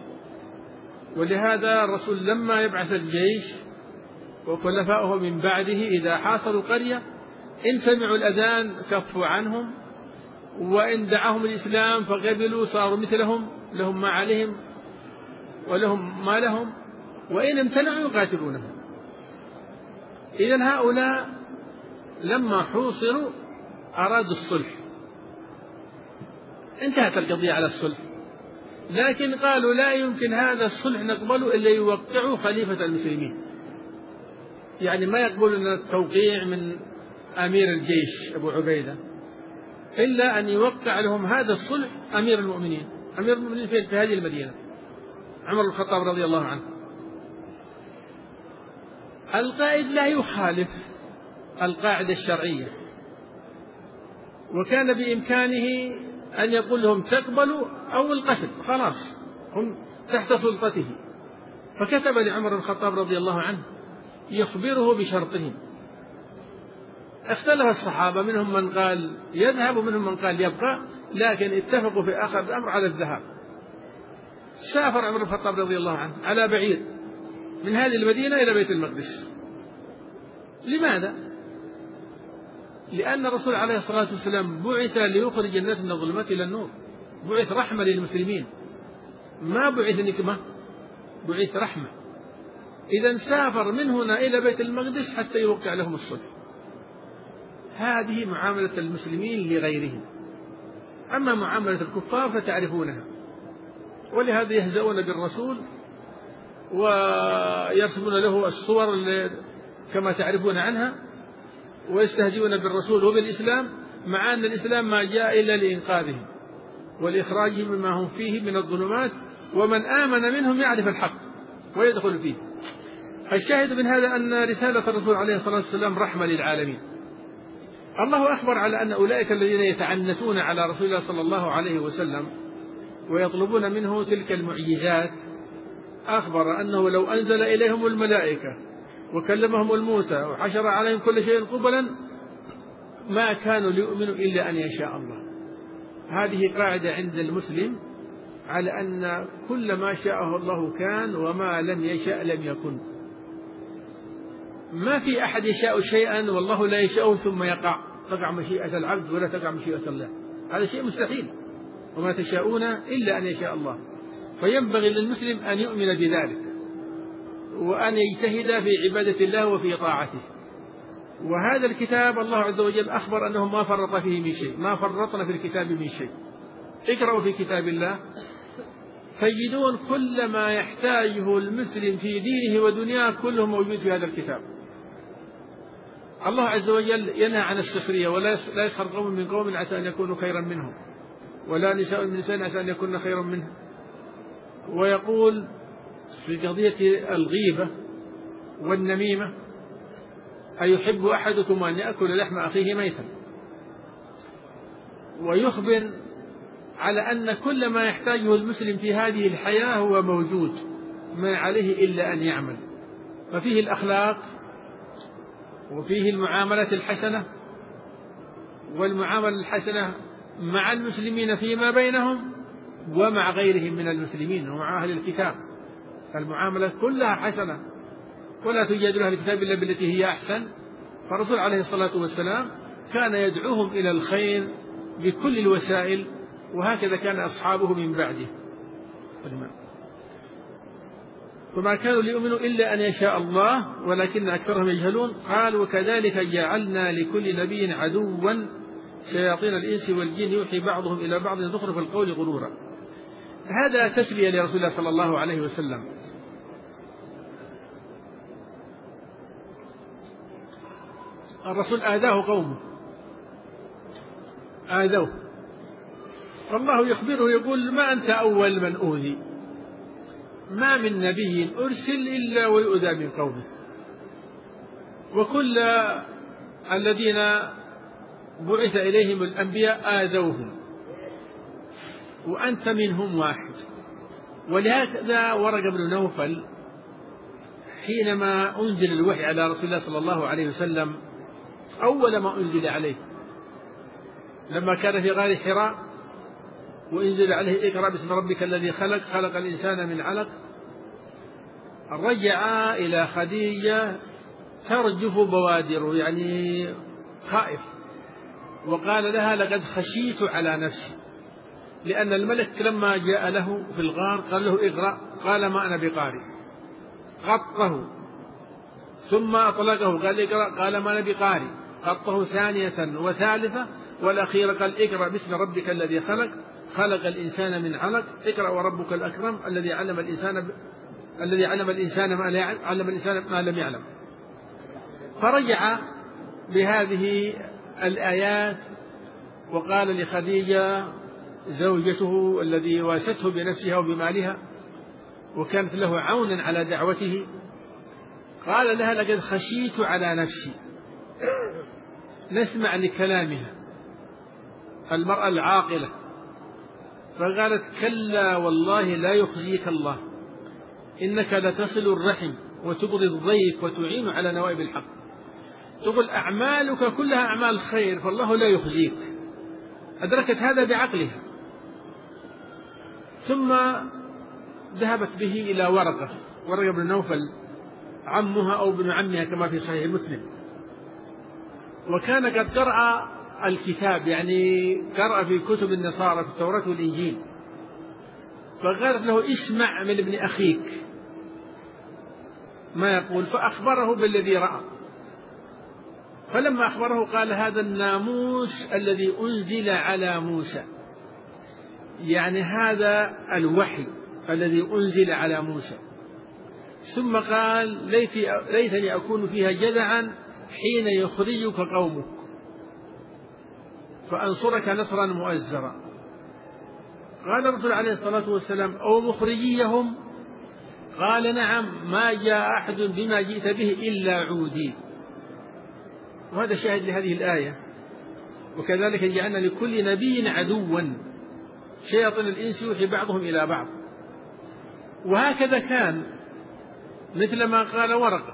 ولهذا الرسول لما يبعث الجيش وخلفاؤه من بعده إذا حاصروا قرية إن سمعوا الأذان كفوا عنهم، وإن دعاهم الإسلام فقبلوا صاروا مثلهم، لهم ما عليهم ولهم ما لهم، وإن امتنعوا يقاتلونهم. إذن هؤلاء لما حوصروا أرادوا الصلح، انتهت القضية على الصلح، لكن قالوا لا يمكن هذا الصلح نقبله إلا يوقعوا خليفة المسلمين. يعني ما يقبلون التوقيع من أمير الجيش أبو عبيدة إلا أن يوقع لهم هذا الصلح أمير المؤمنين. أمير المؤمنين في هذه المدينة عمر بن الخطاب رضي الله عنه. القائد لا يخالف القاعدة الشرعية، وكان بإمكانه أن يقول لهم تقبلوا أو القتل، خلاص هم تحت سلطته. فكتب لعمر بن الخطاب رضي الله عنه يخبره بشرطهم. اختلف الصحابة، منهم من قال يذهب ومنهم من قال يبقى، لكن اتفقوا في آخر الأمر على الذهاب. سافر عمر بن الخطاب رضي الله عنه على بعير من هذه المدينة إلى بيت المقدس. لماذا؟ لأن الرسول عليه الصلاة والسلام بعث ليخرج الناس من الظلمات إلى النور، بعث رحمة للمسلمين، ما بعث نكمة، بعث رحمة. إذا سافر من هنا إلى بيت المقدس حتى يوقع لهم الصلح. هذه معاملة المسلمين لغيرهم. أما معاملة الكفار فتعرفونها، ولهذا يهزؤون بالرسول ويرسمون له الصور كما تعرفون عنها، ويستهزئون بالرسول وبالإسلام، مع أن الإسلام ما جاء إلا لإنقاذهم والإخراجهم مما هم فيه من الظلمات، ومن آمن منهم يعرف الحق ويدخل فيه. الشاهد من هذا أن رسالة الرسول عليه الصلاة والسلام رحمة للعالمين. الله أخبر على أن أولئك الذين يتعنتون على رسول الله صلى الله عليه وسلم ويطلبون منه تلك المعجزات، أخبر أنه لو أنزل إليهم الملائكة وكلمهم الموتى وحشر عليهم كل شيء قبلا ما كانوا ليؤمنوا إلا أن يشاء الله. هذه قاعدة عند المسلم على أن كل ما شاءه الله كان، وما لم يشاء لم يكن. ما في أحد يشاء شيئا والله لا يشاءه ثم يقع، تقع مشيئة العبد ولا تقع مشيئة الله، هذا شيء مستحيل. وما تشاءون إلا أن يشاء الله. فينبغي للمسلم أن يؤمن بذلك وأن يجتهد في عبادة الله وفي طاعته. وهذا الكتاب الله عز وجل أخبر أنه ما فرط فيه من شيء، ما فرطنا في الكتاب من شيء. اقرأوا في كتاب الله تجدون كل ما يحتاجه المسلم في دينه ودنياه كله موجود في هذا الكتاب. الله عز وجل ينهى عن السخرية، ولا يسخر قوم من قوم عسى أن يكونوا خيرا منهم، ولا نساء من نساء عسى أن يكون خيرا منهم. ويقول في قضية الغيبة والنميمة: أيحب أحدكم أن يأكل لحم أخيه ميتا. ويخبر على أن كل ما يحتاجه المسلم في هذه الحياة هو موجود، ما عليه إلا أن يعمل. ففيه الأخلاق، وفيه المعاملة الحسنة، والمعاملة الحسنة مع المسلمين فيما بينهم ومع غيرهم من المسلمين ومع أهل الكتاب. المعاملة كلها حسنة، ولا تجادل أهل الكتاب إلا بالتي هي أحسن. فالرسول عليه الصلاة والسلام كان يدعوهم إلى الخير بكل الوسائل، وهكذا كان أصحابه من بعده. فما كانوا ليؤمنوا إلا أن يشاء الله ولكن أكثرهم يجهلون. قال: وكذلك جعلنا لكل نبي عدوا شياطين الإنس والجن يوحي بعضهم إلى بعض زخرف القول غرورا. هذا تسلية لرسول الله صلى الله عليه وسلم. الرسول آذاه قومه، آذوه، فالله يخبره يقول: ما أنت أول من أوذي، ما من نبي أرسل إلا ويؤذى من قومه، وكل الذين بعث إليهم الأنبياء آذوهم، وأنت منهم واحد. ولهذا ورق بن نوفل حينما أنزل الوحي على رسول الله صلى الله عليه وسلم أول ما أنزل عليه لما كان في غار حراء وأنزل عليه: اقرأ باسم ربك الذي خلق خلق الإنسان من علق، رجع إلى خديجة ترجف بوادره، يعني خائف، وقال لها: لقد خشيت على نفسي، لأن الملك لما جاء له في الغار قال له: اقرأ، قال: ما أنا بقارئ، غطه، ثم أطلقه قال: اقرأ، قال: ما أنا بقارئ، غطه ثانية وثالثة، والأخيرة قال: اقرأ باسم ربك الذي خلق خلق الإنسان من علق، اقرأ وربك الأكرم الذي علم الإنسان ب... الذي علم الإنسان ما لا يعلم علم الإنسان ما لم يعلم. فرجع بهذه الآيات وقال لخديجة زوجته الذي واسته بنفسها وبمالها وكانت له عونا على دعوته، قال لها: لقد خشيت على نفسي. نسمع لكلامها المرأة العاقلة، فقالت: كلا والله لا يخزيك الله، إنك لتصل الرحم وتقضي الضيف وتعين على نوائب الحق. تقول أعمالك كلها أعمال خير فالله لا يخزيك. أدركت هذا بعقلها، ثم ذهبت به إلى ورقة ورقة بن نوفل عمها أو ابن عمها كما في صحيح مسلم، وكان قد قرأ الكتاب، يعني قرأ في كتب النصارى في التوراة والإنجيل، فقالت له اسمع من ابن أخيك ما يقول، فأخبره بالذي رأى. فلما أخبره قال هذا الناموس الذي أنزل على موسى، يعني هذا الوحي الذي أنزل على موسى. ثم قال ليتني أكون فيها جذعا حين يخرجك قومك فأنصرك نصرا مؤزرا. قال الرسول عليه الصلاة والسلام أو مخرجيهم؟ قال نعم، ما جاء أحد بما جئت به إلا عودي. وهذا شاهد لهذه الآية. وكذلك جعلنا لكل نبي عدوا شياطين الإنس يوحي بعضهم إلى بعض. وهكذا كان، مثل ما قال ورقة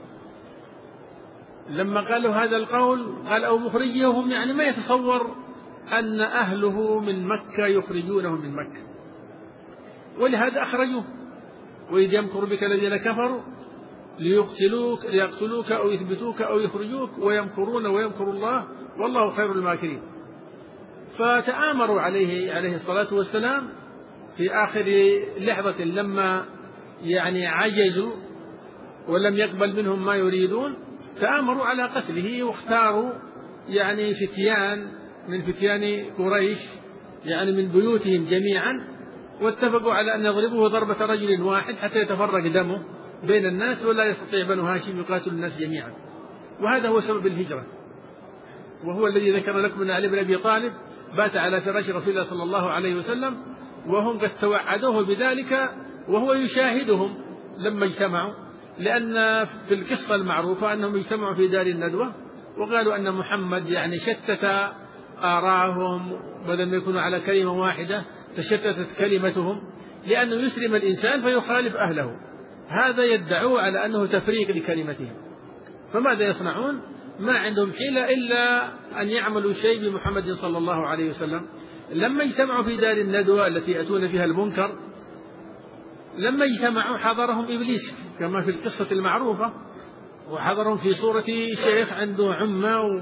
لما قالوا هذا القول قال أو مخرجيهم، يعني ما يتصور أن أهله من مكة يخرجونهم من مكة، ولهذا أخرجوه. وإذ يمكر بك الذين كفروا ليقتلوك ليقتلوك أو يثبتوك أو يخرجوك ويمكرون ويمكر الله والله خير الماكرين. فتآمروا عليه عليه الصلاة والسلام في آخر لحظة لما يعني عجزوا ولم يقبل منهم ما يريدون، تآمروا على قتله، واختاروا يعني فتيان من فتيان قريش يعني من بيوتهم جميعا، واتفقوا على أن يضربوه ضربة رجل واحد حتى يتفرق دمه بين الناس ولا يستطيع بنو هاشم يقاتل الناس جميعا. وهذا هو سبب الهجرة، وهو الذي ذكر لكم أن علي بن أبي طالب بات على فراش رسول الله صلى الله عليه وسلم وهم قد توعدوه بذلك وهو يشاهدهم لما اجتمعوا، لأن في القصة المعروفة أنهم اجتمعوا في دار الندوة وقالوا أن محمد يعني شتت آراءهم، بدل ما يكونوا على كلمة واحدة تشتتت كلمتهم، لأنه يسلم الإنسان فيخالف أهله. هذا يدعو على أنه تفريق لكلمتهم. فماذا يصنعون؟ ما عندهم حيلة إلا أن يعملوا شيء بمحمد صلى الله عليه وسلم. لما اجتمعوا في دار الندوة التي يأتون فيها المنكر، لما اجتمعوا حضرهم إبليس كما في القصة المعروفة، وحضرهم في صورة شيخ عنده عمة و...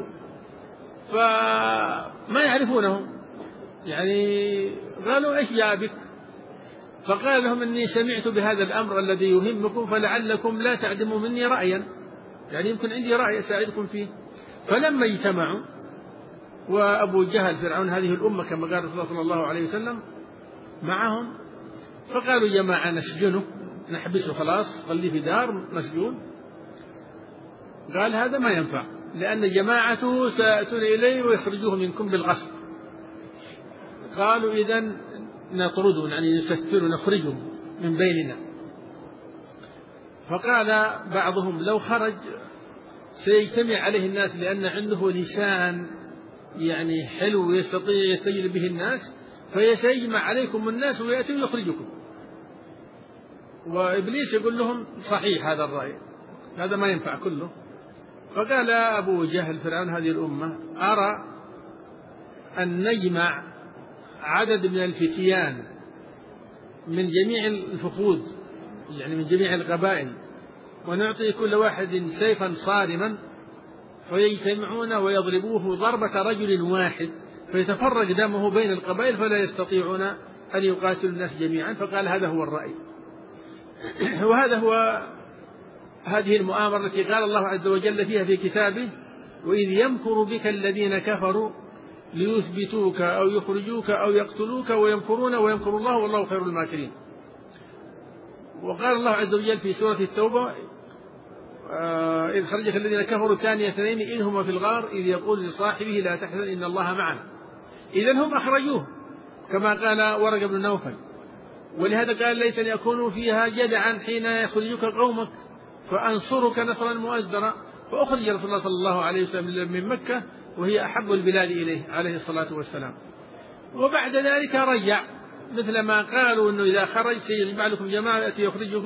فما يعرفونه، يعني قالوا إيش جاء بك؟ فقال لهم إني سمعت بهذا الأمر الذي يهمكم فلعلكم لا تعدموا مني رأيا، يعني يمكن عندي رأي أساعدكم فيه. فلما اجتمعوا وأبو جهل فرعون هذه الأمة كما قال رسول الله صلى الله عليه وسلم معهم، فقالوا جماعة نسجنه نحبسه خلاص خليه في دار مسجون. قال هذا ما ينفع، لأن جماعته سيأتون إليه ويخرجوه منكم بالغصب. قالوا إذن نطرده، يعني نسفره نخرجه من بيننا. فقال بعضهم لو خرج سيجتمع عليه الناس، لأن عنده لسان يعني حلو يستطيع يستجلب به الناس، فسيجمع عليكم الناس ويأتي ويخرجكم. وإبليس يقول لهم صحيح هذا الرأي، هذا ما ينفع كله. فقال أبو جهل فرعون هذه الأمة أرى أن نجمع عدد من الفتيان من جميع الفخوذ، يعني من جميع القبائل، ونعطي كل واحد سيفا صارما فيجتمعون ويضربوه ضربة رجل واحد فيتفرق دمه بين القبائل فلا يستطيعون أن يقاتلوا الناس جميعا. فقال هذا هو الرأي. وهذا هو هذه المؤامرة التي قال الله عز وجل فيها في كتابه وإذ يمكر بك الذين كفروا ليثبتوك أو يخرجوك أو يقتلوك ويمكرون ويمكر الله والله خير الماكرين. وقال الله عز وجل في سورة التوبة آه إذ خرجك الذين كفروا ثاني اثنين إذ هما في الغار إذ يقول لصاحبه لا تحزن إن الله معنا. إذن هم أخرجوه كما قال ورقة بن نوفل، ولهذا قال ليتني أكون فيها جدعا حين يخرجك قومك فأنصرك نصرا مؤزرا. فأخرج رسول الله صلى الله عليه وسلم من مكة وهي أحب البلاد إليه عليه الصلاة والسلام. وبعد ذلك رجع مثل ما قالوا أنه إذا خرج سيجمع لكم جماعة يأتي يخرجكم،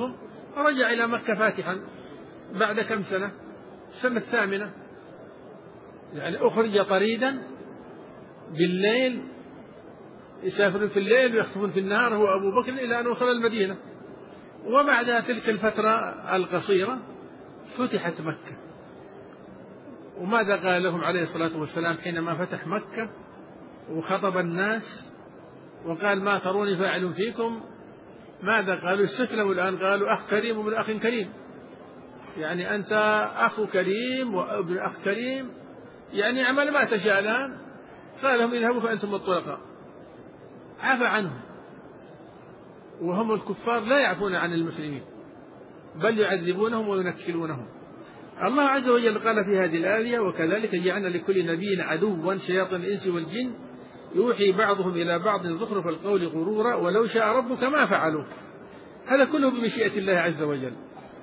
رجع إلى مكة فاتحا بعد كم سنة؟ السنة الثامنة، يعني أخرج طريدا بالليل، يسافرون في الليل ويخطفون في النهار هو أبو بكر إلى أن وصل المدينة. وبعد تلك الفترة القصيرة فتحت مكة. وماذا قال لهم عليه الصلاة والسلام حينما فتح مكة وخطب الناس وقال ما تروني فاعل فيكم؟ ماذا قالوا؟ استسلموا الآن، قالوا أخ كريم وابن أخ كريم، يعني أنت أخ كريم وابن أخ كريم، يعني اعمل ما تشاء الآن. قال لهم اذهبوا فأنتم الطلقاء، عفى عنهم. وهم الكفار لا يعفون عن المسلمين بل يعذبونهم وينكلونهم. الله عز وجل قال في هذه الآية وكذلك جعلنا لكل نبي عدوا شياطين الإنس والجن يوحي بعضهم إلى بعض زخرف القول غرورا ولو شاء ربك ما فعلوه. هذا كله بمشيئة الله عز وجل.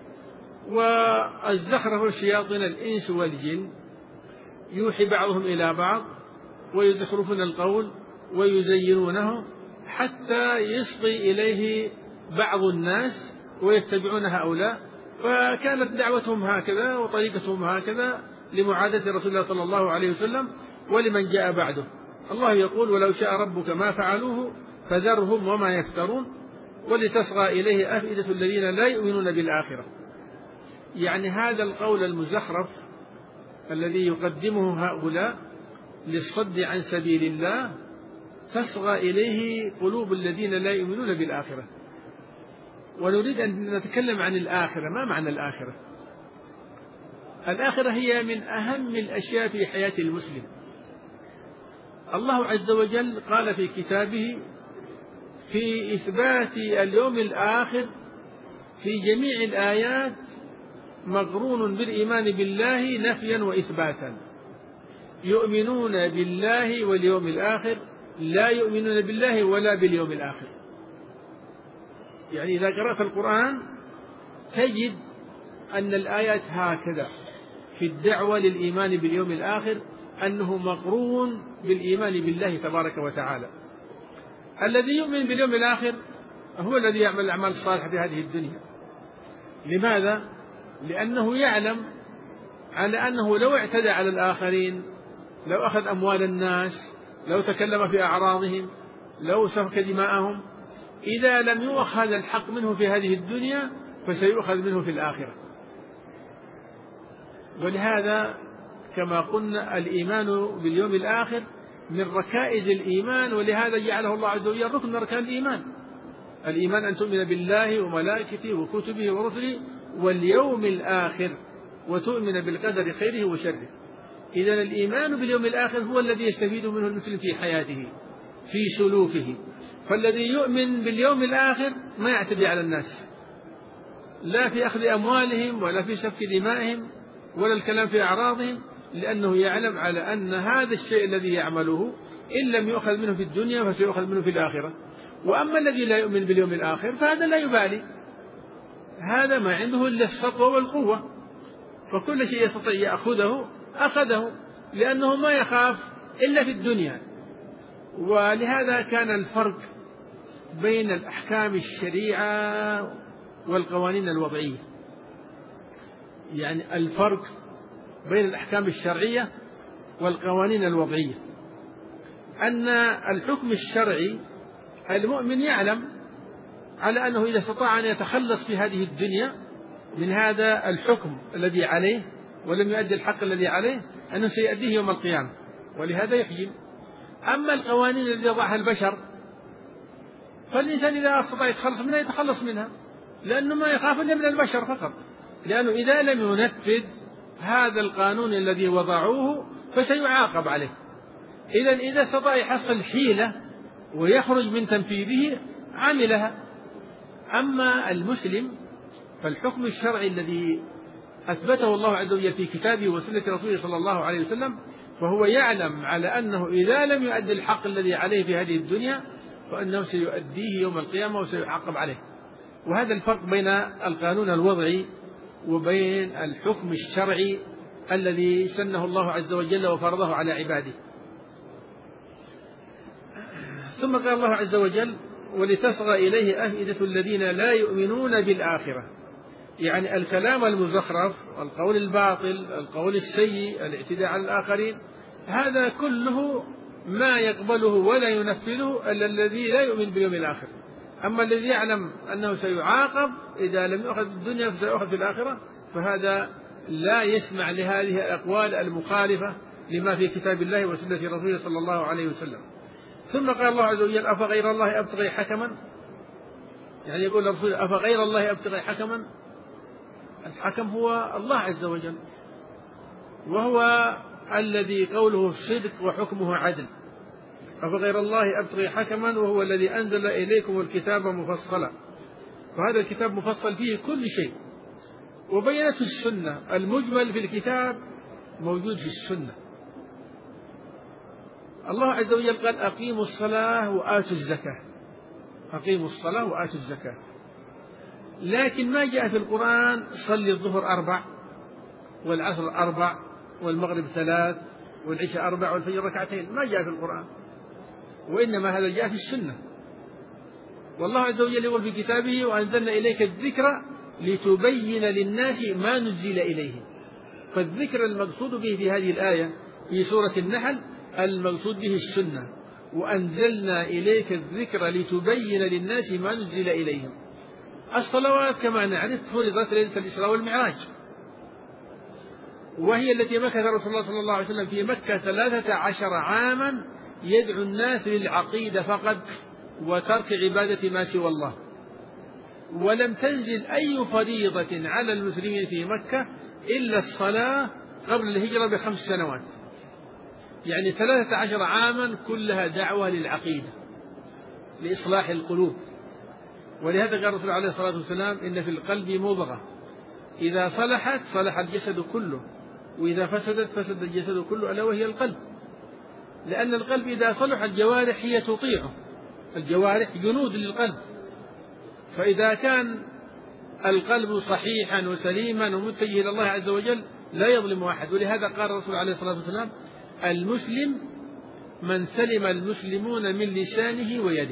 والزخرف شياطين الإنس والجن يوحي بعضهم إلى بعض ويزخرفون القول ويزينونه حتى يصغي إليه بعض الناس ويتبعون هؤلاء. فكانت دعوتهم هكذا وطريقتهم هكذا لمعاداة رسول الله صلى الله عليه وسلم ولمن جاء بعده. الله يقول ولو شاء ربك ما فعلوه فذرهم وما يفترون ولتصغى إليه أفئدة الذين لا يؤمنون بالآخرة. يعني هذا القول المزخرف الذي يقدمه هؤلاء للصد عن سبيل الله تصغى إليه قلوب الذين لا يؤمنون بالآخرة. ونريد أن نتكلم عن الآخرة. ما معنى الآخرة؟ الآخرة هي من أهم الأشياء في حياة المسلم. الله عز وجل قال في كتابه في إثبات اليوم الآخر في جميع الآيات مقرون بالإيمان بالله نفيا وإثباتا. يؤمنون بالله واليوم الآخر، لا يؤمنون بالله ولا باليوم الآخر. يعني إذا قرأت القرآن تجد أن الآيات هكذا في الدعوة للإيمان باليوم الآخر أنه مقرون بالإيمان بالله تبارك وتعالى. الذي يؤمن باليوم الآخر هو الذي يعمل الأعمال الصالحة في هذه الدنيا. لماذا؟ لأنه يعلم على أنه لو اعتدى على الآخرين، لو أخذ أموال الناس، لو تكلم في أعراضهم، لو سفك دماءهم، إذا لم يؤخذ الحق منه في هذه الدنيا فسيؤخذ منه في الآخرة. ولهذا كما قلنا الإيمان باليوم الآخر من ركائز الإيمان، ولهذا جعله الله عز وجل ركن من أركان الإيمان. الإيمان أن تؤمن بالله وملائكته وكتبه ورسله واليوم الآخر وتؤمن بالقدر خيره وشره. إذن الإيمان باليوم الآخر هو الذي يستفيد منه المسلم في حياته في سلوكه. فالذي يؤمن باليوم الآخر ما يعتدي على الناس، لا في أخذ أموالهم ولا في سفك دمائهم ولا الكلام في أعراضهم، لأنه يعلم على أن هذا الشيء الذي يعمله إن لم يؤخذ منه في الدنيا فسيؤخذ منه في الآخرة. وأما الذي لا يؤمن باليوم الآخر فهذا لا يبالي، هذا ما عنده إلا السطوة والقوة، فكل شيء يستطيع يأخذه أخذه، لأنه ما يخاف إلا في الدنيا. ولهذا كان الفرق بين الأحكام الشريعة والقوانين الوضعية. يعني الفرق بين الأحكام الشرعية والقوانين الوضعية أن الحكم الشرعي المؤمن يعلم على أنه إذا استطاع أن يتخلص في هذه الدنيا من هذا الحكم الذي عليه ولم يؤدي الحق الذي عليه أنه سيؤديه يوم القيامة، ولهذا يحجم. أما القوانين التي يضعها البشر فالإنسان إذا استطاع يتخلص منها يتخلص منها، لأنه ما يخاف إلا من البشر فقط، لأنه إذا لم ينفذ هذا القانون الذي وضعوه فسيعاقب عليه. إذن إذا استطاع يحصل حيلة ويخرج من تنفيذه عملها. أما المسلم فالحكم الشرعي الذي أثبته الله عز وجل في كتابه وسنة رسوله صلى الله عليه وسلم فهو يعلم على أنه إذا لم يؤدي الحق الذي عليه في هذه الدنيا فإنه سيؤديه يوم القيامة وسيعاقب عليه. وهذا الفرق بين القانون الوضعي وبين الحكم الشرعي الذي سنه الله عز وجل وفرضه على عباده. ثم قال الله عز وجل ولتصغى إليه أفئدة الذين لا يؤمنون بالآخرة. يعني الكلام المزخرف، القول الباطل، القول السيء، الاعتداء على الآخرين، هذا كله ما يقبله ولا ينفذه إلا الذي لا يؤمن باليوم الآخر. أما الذي يعلم أنه سيعاقب إذا لم يؤخذ في الدنيا فسيؤخذ في الآخرة، فهذا لا يسمع لهذه الأقوال المخالفة لما في كتاب الله وسنة رسوله صلى الله عليه وسلم. ثم قال الله عز وجل: أفغير الله أبتغي حكما، يعني يقول الرسول: أفغير الله أبتغي حكما. الحكم هو الله عز وجل، وهو الذي قوله صدق وحكمه عدل. أفغير الله أبتغي حكما وهو الذي أنزل إليكم الكتاب مفصلا، وهذا الكتاب مفصل فيه كل شيء، وبينته السنة. المجمل في الكتاب موجود في السنة. الله عز وجل قال: أقيموا الصلاة وآتوا الزكاة. أقيموا الصلاة وآتوا الزكاة، لكن ما جاء في القرآن: صلي الظهر أربع والعصر أربع والمغرب ثلاث والعشاء أربع والفجر ركعتين. ما جاء في القرآن، وإنما هذا جاء في السنة. والله عز وجل يقول في كتابه: وأنزلنا إليك الذكر لتبين للناس ما نزل إليهم. فالذكر المقصود به في هذه الآية في سورة النحل المقصود به السنة. وأنزلنا إليك الذكر لتبين للناس ما نزل إليهم. الصلوات كما نعرف فرضت ليلة الإسراء والمعراج، وهي التي مكث رسول الله صلى الله عليه وسلم في مكة ثلاثة عشر عاما يدعو الناس للعقيدة فقط وترك عبادة ما سوى الله. ولم تنزل أي فريضة على المسلمين في مكة إلا الصلاة قبل الهجرة بخمس سنوات، يعني ثلاثة عشر عاما كلها دعوة للعقيدة لإصلاح القلوب. ولهذا قال الرسول عليه الصلاة والسلام: إن في القلب مضغة إذا صلحت صلح الجسد كله، وإذا فسدت فسد الجسد كله، ألا وهي القلب. لأن القلب إذا صلح الجوارح هي تطيعه، الجوارح جنود للقلب. فإذا كان القلب صحيحا وسليما ومتجه إلى الله عز وجل لا يظلم أحد. ولهذا قال الرسول عليه الصلاة والسلام: المسلم من سلم المسلمون من لسانه ويده.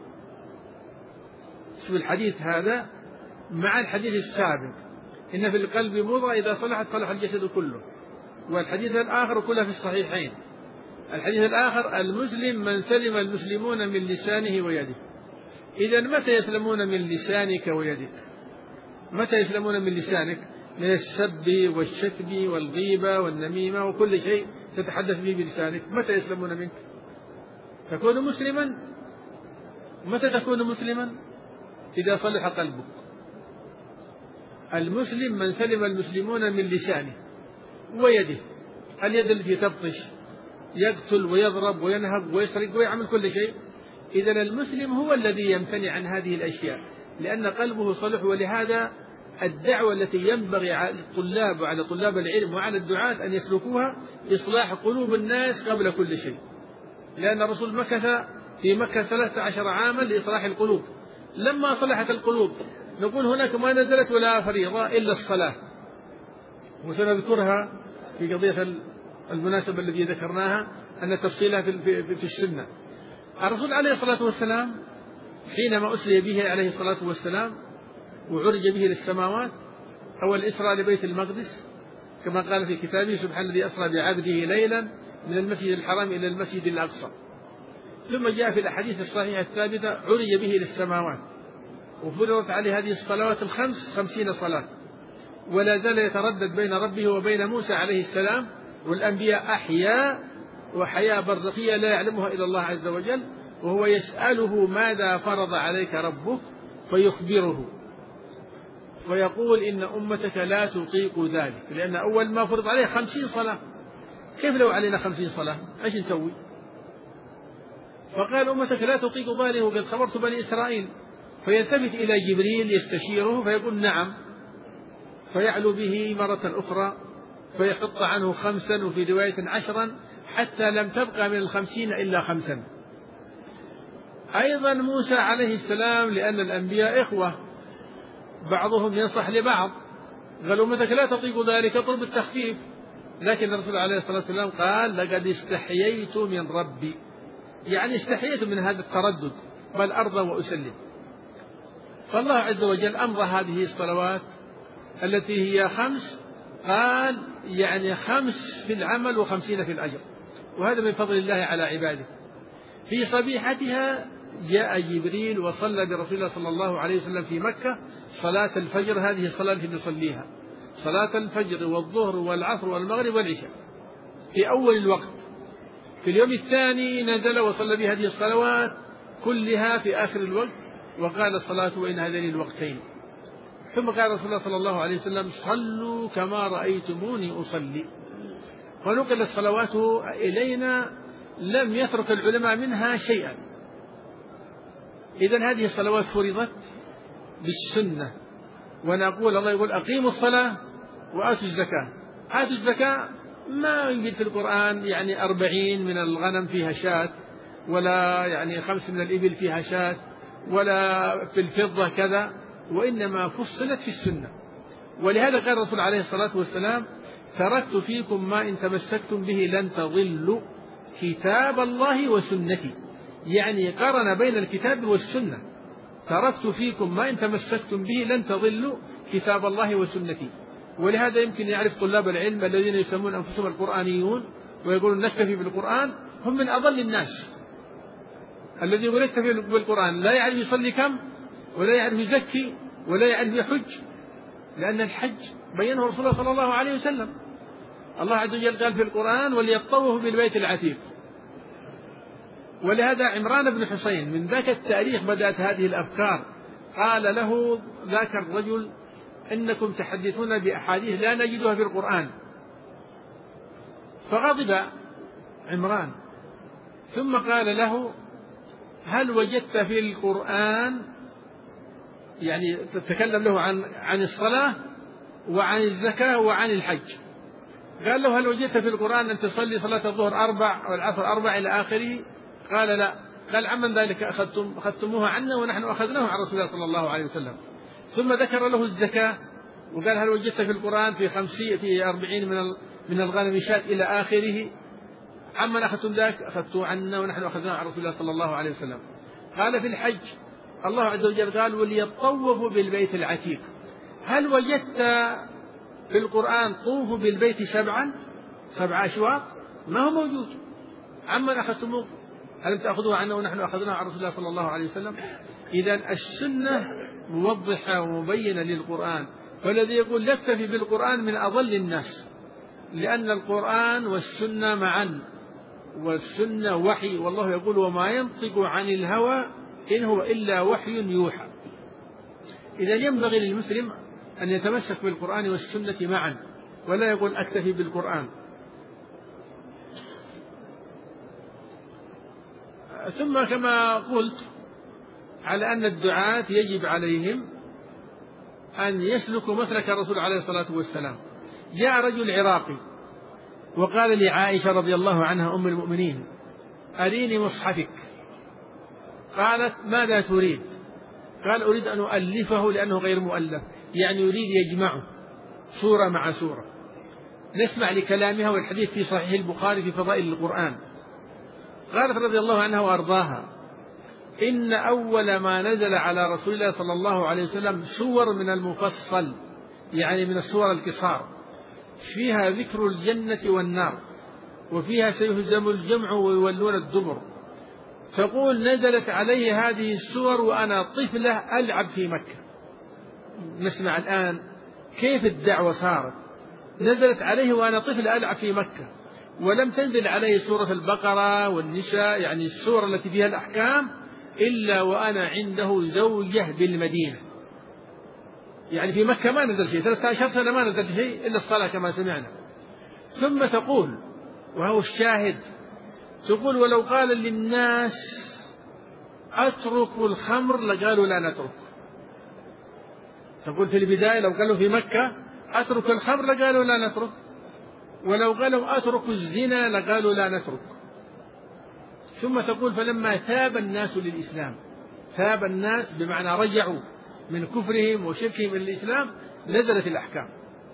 شوف الحديث هذا مع الحديث السابق: إن في القلب مضغة إذا صلحت صلح الجسد كله. والحديث الآخر كله في الصحيحين. الحديث الآخر: المسلم من سلم المسلمون من لسانه ويده. إذا متى يسلمون من لسانك ويدك؟ متى يسلمون من لسانك؟ من السب والشتم والغيبة والنميمة وكل شيء تتحدث به بلسانك. متى يسلمون منك؟ تكون مسلما. متى تكون مسلما؟ إذا صلح قلبك. المسلم من سلم المسلمون من لسانه ويده. اليد التي تبطش، يقتل ويضرب وينهب ويسرق ويعمل كل شيء. إذن المسلم هو الذي يمتنع عن هذه الأشياء لأن قلبه صلح. ولهذا الدعوة التي ينبغي على الطلاب وعلى طلاب العلم وعلى الدعاة أن يسلكوها إصلاح قلوب الناس قبل كل شيء، لأن الرسول مكث في مكة ثلاثة عشر عاما لإصلاح القلوب. لما صلحت القلوب نقول هناك ما نزلت ولا فريضة إلا الصلاة، وسنذكرها في قضية المناسبة التي ذكرناها أن تفصيلها في السنة. الرسول عليه الصلاة والسلام حينما أسري به عليه الصلاة والسلام وعرج به للسماوات، أو الإسراء لبيت المقدس كما قال في كتابه: سبحان الذي أسرى بعبده ليلا من المسجد الحرام إلى المسجد الأقصى. ثم جاء في الأحاديث الصحيحة الثابتة: عرج به للسماوات وفرضت عليه هذه الصلوات الخمس خمسين صلاة، ولا زال يتردد بين ربه وبين موسى عليه السلام. والأنبياء أحياء وحياة برزخية لا يعلمها إلا الله عز وجل، وهو يسأله: ماذا فرض عليك ربك؟ فيخبره ويقول: إن أمتك لا تطيق ذلك، لأن أول ما فرض عليه خمسين صلاة. كيف لو علينا خمسين صلاة؟ إيش نسوي؟ فقال: أمتك لا تطيق ذلك وقد خبرت بني إسرائيل. فيلتفت إلى جبريل يستشيره فيقول: نعم. فيعلو به مرة أخرى فيحط عنه خمسا، وفي رواية عشرا، حتى لم تبقى من الخمسين إلا خمسا. أيضا موسى عليه السلام، لأن الأنبياء إخوة بعضهم ينصح لبعض، قال: أمتك لا تطيق ذلك، اطلب التخفيف. لكن الرسول عليه الصلاة والسلام قال: لقد استحييت من ربي، يعني استحييت من هذا التردد، بل أرضى وأسلم. فالله عز وجل أمضى هذه الصلوات التي هي خمس، قال يعني خمس في العمل وخمسين في الأجر، وهذا من فضل الله على عباده. في صبيحتها جاء جبريل وصلى برسول الله صلى الله عليه وسلم في مكة صلاة الفجر، هذه الصلاة التي نصليها، صلاة الفجر والظهر والعصر والمغرب والعشاء في أول الوقت. في اليوم الثاني نزل وصلى بهذه الصلوات كلها في آخر الوقت، وقال الصلاة وإن هذين الوقتين. ثم قال رسول الله صلى الله عليه وسلم صلوا كما رأيتموني أصلي. ونقلت صلواته إلينا لم يترك العلماء منها شيئا. إذن هذه الصلوات فرضت بالسنة، ونقول الله يقول أقيموا الصلاة وآتوا الزكاة. آتوا الزكاة ما يوجد في القرآن يعني أربعين من الغنم فيها شاة، ولا يعني خمس من الإبل فيها شاة، ولا في الفضة كذا، وإنما فصلت في السنة. ولهذا قال الرسول عليه الصلاة والسلام تركت فيكم ما إن تمسكتم به لن تضلوا كتاب الله وسنتي، يعني قرن بين الكتاب والسنة. تركت فيكم ما إن تمسكتم به لن تضلوا كتاب الله وسنتي. ولهذا يمكن يعرف طلاب العلم الذين يسمون أنفسهم القرآنيون ويقولون نكتفي بالقرآن هم من أضل الناس. الذي يقول نكتفي بالقرآن لا يعرف يصلي كم، ولا يعرف يزكي، ولا يعرف يحج، لأن الحج بينه رسول الله صلى الله عليه وسلم. الله عز وجل قال في القرآن وليطوفوا بالبيت العتيق. ولهذا عمران بن حسين من ذاك التاريخ بدأت هذه الأفكار، قال له ذاك الرجل إنكم تحدثون بأحاديث لا نجدها في القرآن، فغضب عمران، ثم قال له هل وجدت في القرآن، يعني تتكلم له عن عن الصلاة وعن الزكاة وعن الحج، قال له هل وجدت في القرآن أن تصلي صلاة الظهر أربع والعصر أربع إلى آخره؟ قال لا. قال عمن ذلك أخذتم أخذتموها عنا ونحن أخذناها عن رسول الله صلى الله عليه وسلم. ثم ذكر له الزكاة وقال هل وجدت في القرآن في خمسين في أربعين من من الغنم شاة إلى آخره؟ عمن أخذتم ذاك؟ أخذتوه عنا ونحن أخذناها عن رسول الله صلى الله عليه وسلم. قال في الحج الله عز وجل قال وليطوفوا بالبيت العتيق. هل وجدت في القرآن طوفوا بالبيت سبعا سبع أشواط؟ ما هو موجود. عمن أخذتموه؟ ألم تأخذوه عنا ونحن أخذناه عن رسول الله صلى الله عليه وسلم؟ إذن السنة موضحة ومبينة للقرآن. فالذي يقول نكتفي بالقرآن من أضل الناس، لأن القرآن والسنة معا، والسنة وحي، والله يقول وما ينطق عن الهوى إن هو إلا وحي يوحى. إذن ينبغي للمسلم أن يتمسك بالقرآن والسنة معا، ولا يقول أكتفي بالقرآن. ثم كما قلت على أن الدعاة يجب عليهم أن يسلكوا مسلك الرسول عليه الصلاة والسلام. جاء رجل عراقي وقال لعائشة رضي الله عنها أم المؤمنين أريني مصحفك. قالت ماذا تريد؟ قال أريد أن أؤلفه لأنه غير مؤلف، يعني يريد يجمعه سورة مع سورة. نسمع لكلامها، والحديث في صحيح البخاري في فضائل القرآن. قالت رضي الله عنها وأرضاها إن أول ما نزل على رسول الله صلى الله عليه وسلم سور من المفصل، يعني من السور القصار، فيها ذكر الجنة والنار، وفيها سيهزم الجمع ويولون الدبر. تقول نزلت علي هذه السور وأنا طفلة ألعب في مكة. نسمع الآن كيف الدعوة صارت. نزلت عليه وأنا طفل ألعب في مكة، ولم تنزل عليه سورة البقرة والنساء، يعني السورة التي فيها الأحكام، إلا وأنا عنده زوجة بالمدينة. يعني في مكة ما نزل شيء، ثلاثة عشر سنة ما نزل شيء إلا الصلاة كما سمعنا. ثم تقول وهو الشاهد، تقول ولو قال للناس أتركوا الخمر لقالوا لا نترك. تقول في البداية لو قالوا في مكة أترك الخمر لقالوا لا نترك، ولو قالوا أترك الزنا لقالوا لا نترك. ثم تقول فلما تاب الناس للإسلام، تاب الناس بمعنى رجعوا من كفرهم وشركهم إلى الإسلام، نزلت الأحكام.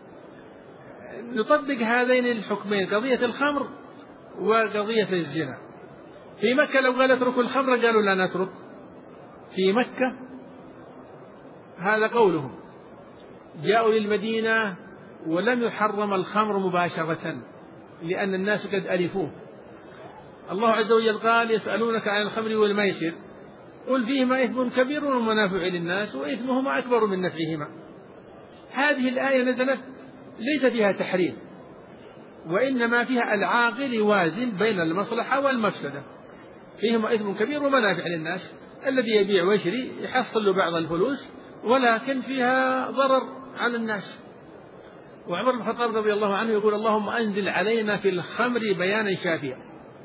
نطبق هذين الحكمين، قضية الخمر وقضية الزنا. في مكة لو قال اتركوا الخمر قالوا لا نترك، في مكة هذا قولهم. جاءوا للمدينة ولم يحرم الخمر مباشرة لأن الناس قد ألفوه. الله عز وجل قال: يسألونك عن الخمر والميسر قل فيهما إثم كبير ومنافع للناس وإثمهما أكبر من نفعهما. هذه الآية نزلت ليس فيها تحريم، وإنما فيها العاقل يوازن بين المصلحة والمفسدة. فيهما إثم كبير ومنافع للناس، الذي يبيع ويشري يحصل له بعض الفلوس ولكن فيها ضرر على الناس. وعمر بن الخطاب رضي الله عنه يقول: اللهم أنزل علينا في الخمر بيانا شافيا.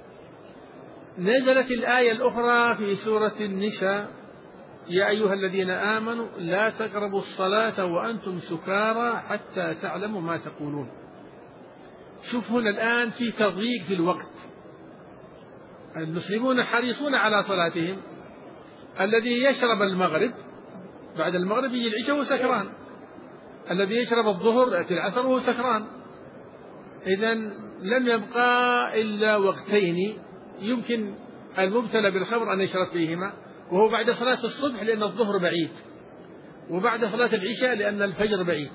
نزلت الآية الأخرى في سورة النساء: يا أيها الذين آمنوا لا تقربوا الصلاة وأنتم سكارى حتى تعلموا ما تقولون. شوف هنا الآن في تضييق في الوقت، المسلمون حريصون على صلاتهم. الذي يشرب المغرب بعد المغرب يجي العشاء وهو سكران، الذي يشرب الظهر يأتي العصر وهو سكران. إذن لم يبقى إلا وقتين يمكن المبتلى بالخمر أن يشرب فيهما، وهو بعد صلاة الصبح لأن الظهر بعيد، وبعد صلاة العشاء لأن الفجر بعيد.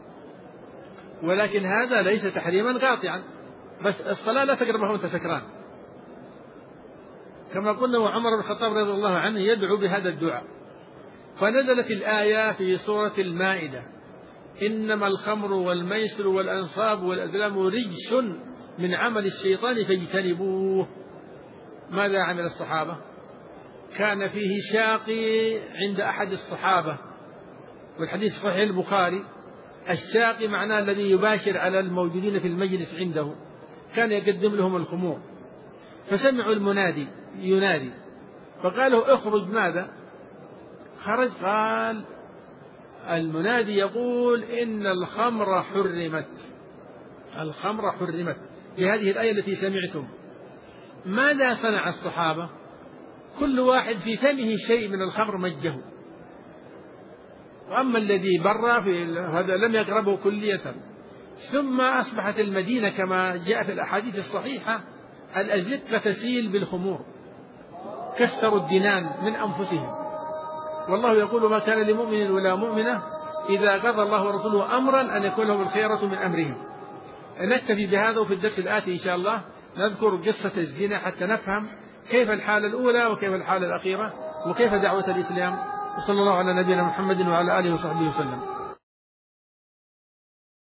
ولكن هذا ليس تحريما قاطعا، بس الصلاة لا تقربها وأنت سكران. كما قلنا وعمر بن الخطاب رضي الله عنه يدعو بهذا الدعاء. فنزلت الآية في سورة المائدة: إنما الخمر والميسر والأنصاب والأزلام رجس من عمل الشيطان فاجتنبوه. ماذا عمل الصحابة؟ كان فيه شاقي عند أحد الصحابة، والحديث صحيح البخاري. الشاقي معناه الذي يباشر على الموجودين في المجلس عنده، كان يقدم لهم الخمور. فسمعوا المنادي ينادي فقالوا: اخرج. ماذا خرج؟ قال: المنادي يقول إن الخمر حرمت، الخمر حرمت بهذه الآية التي سمعتم. ماذا صنع الصحابة؟ كل واحد في فمه شيء من الخمر مجه، وأما الذي بر في هذا لم يقربه كلية. ثم أصبحت المدينة كما جاء في الأحاديث الصحيحة الأزقة تسيل بالخمور، كسروا الدنان من أنفسهم. والله يقول: ما كان لمؤمن ولا مؤمنة إذا قضى الله ورسوله أمرا أن يكون لهم الخيرة من أمرهم. نكتفي بهذا، وفي الدرس الآتي إن شاء الله نذكر قصة الزنا حتى نفهم كيف الحالة الأولى وكيف الحالة الأخيرة وكيف دعوة الإسلام. وصلى الله على نبينا محمد وعلى آله وصحبه وسلم.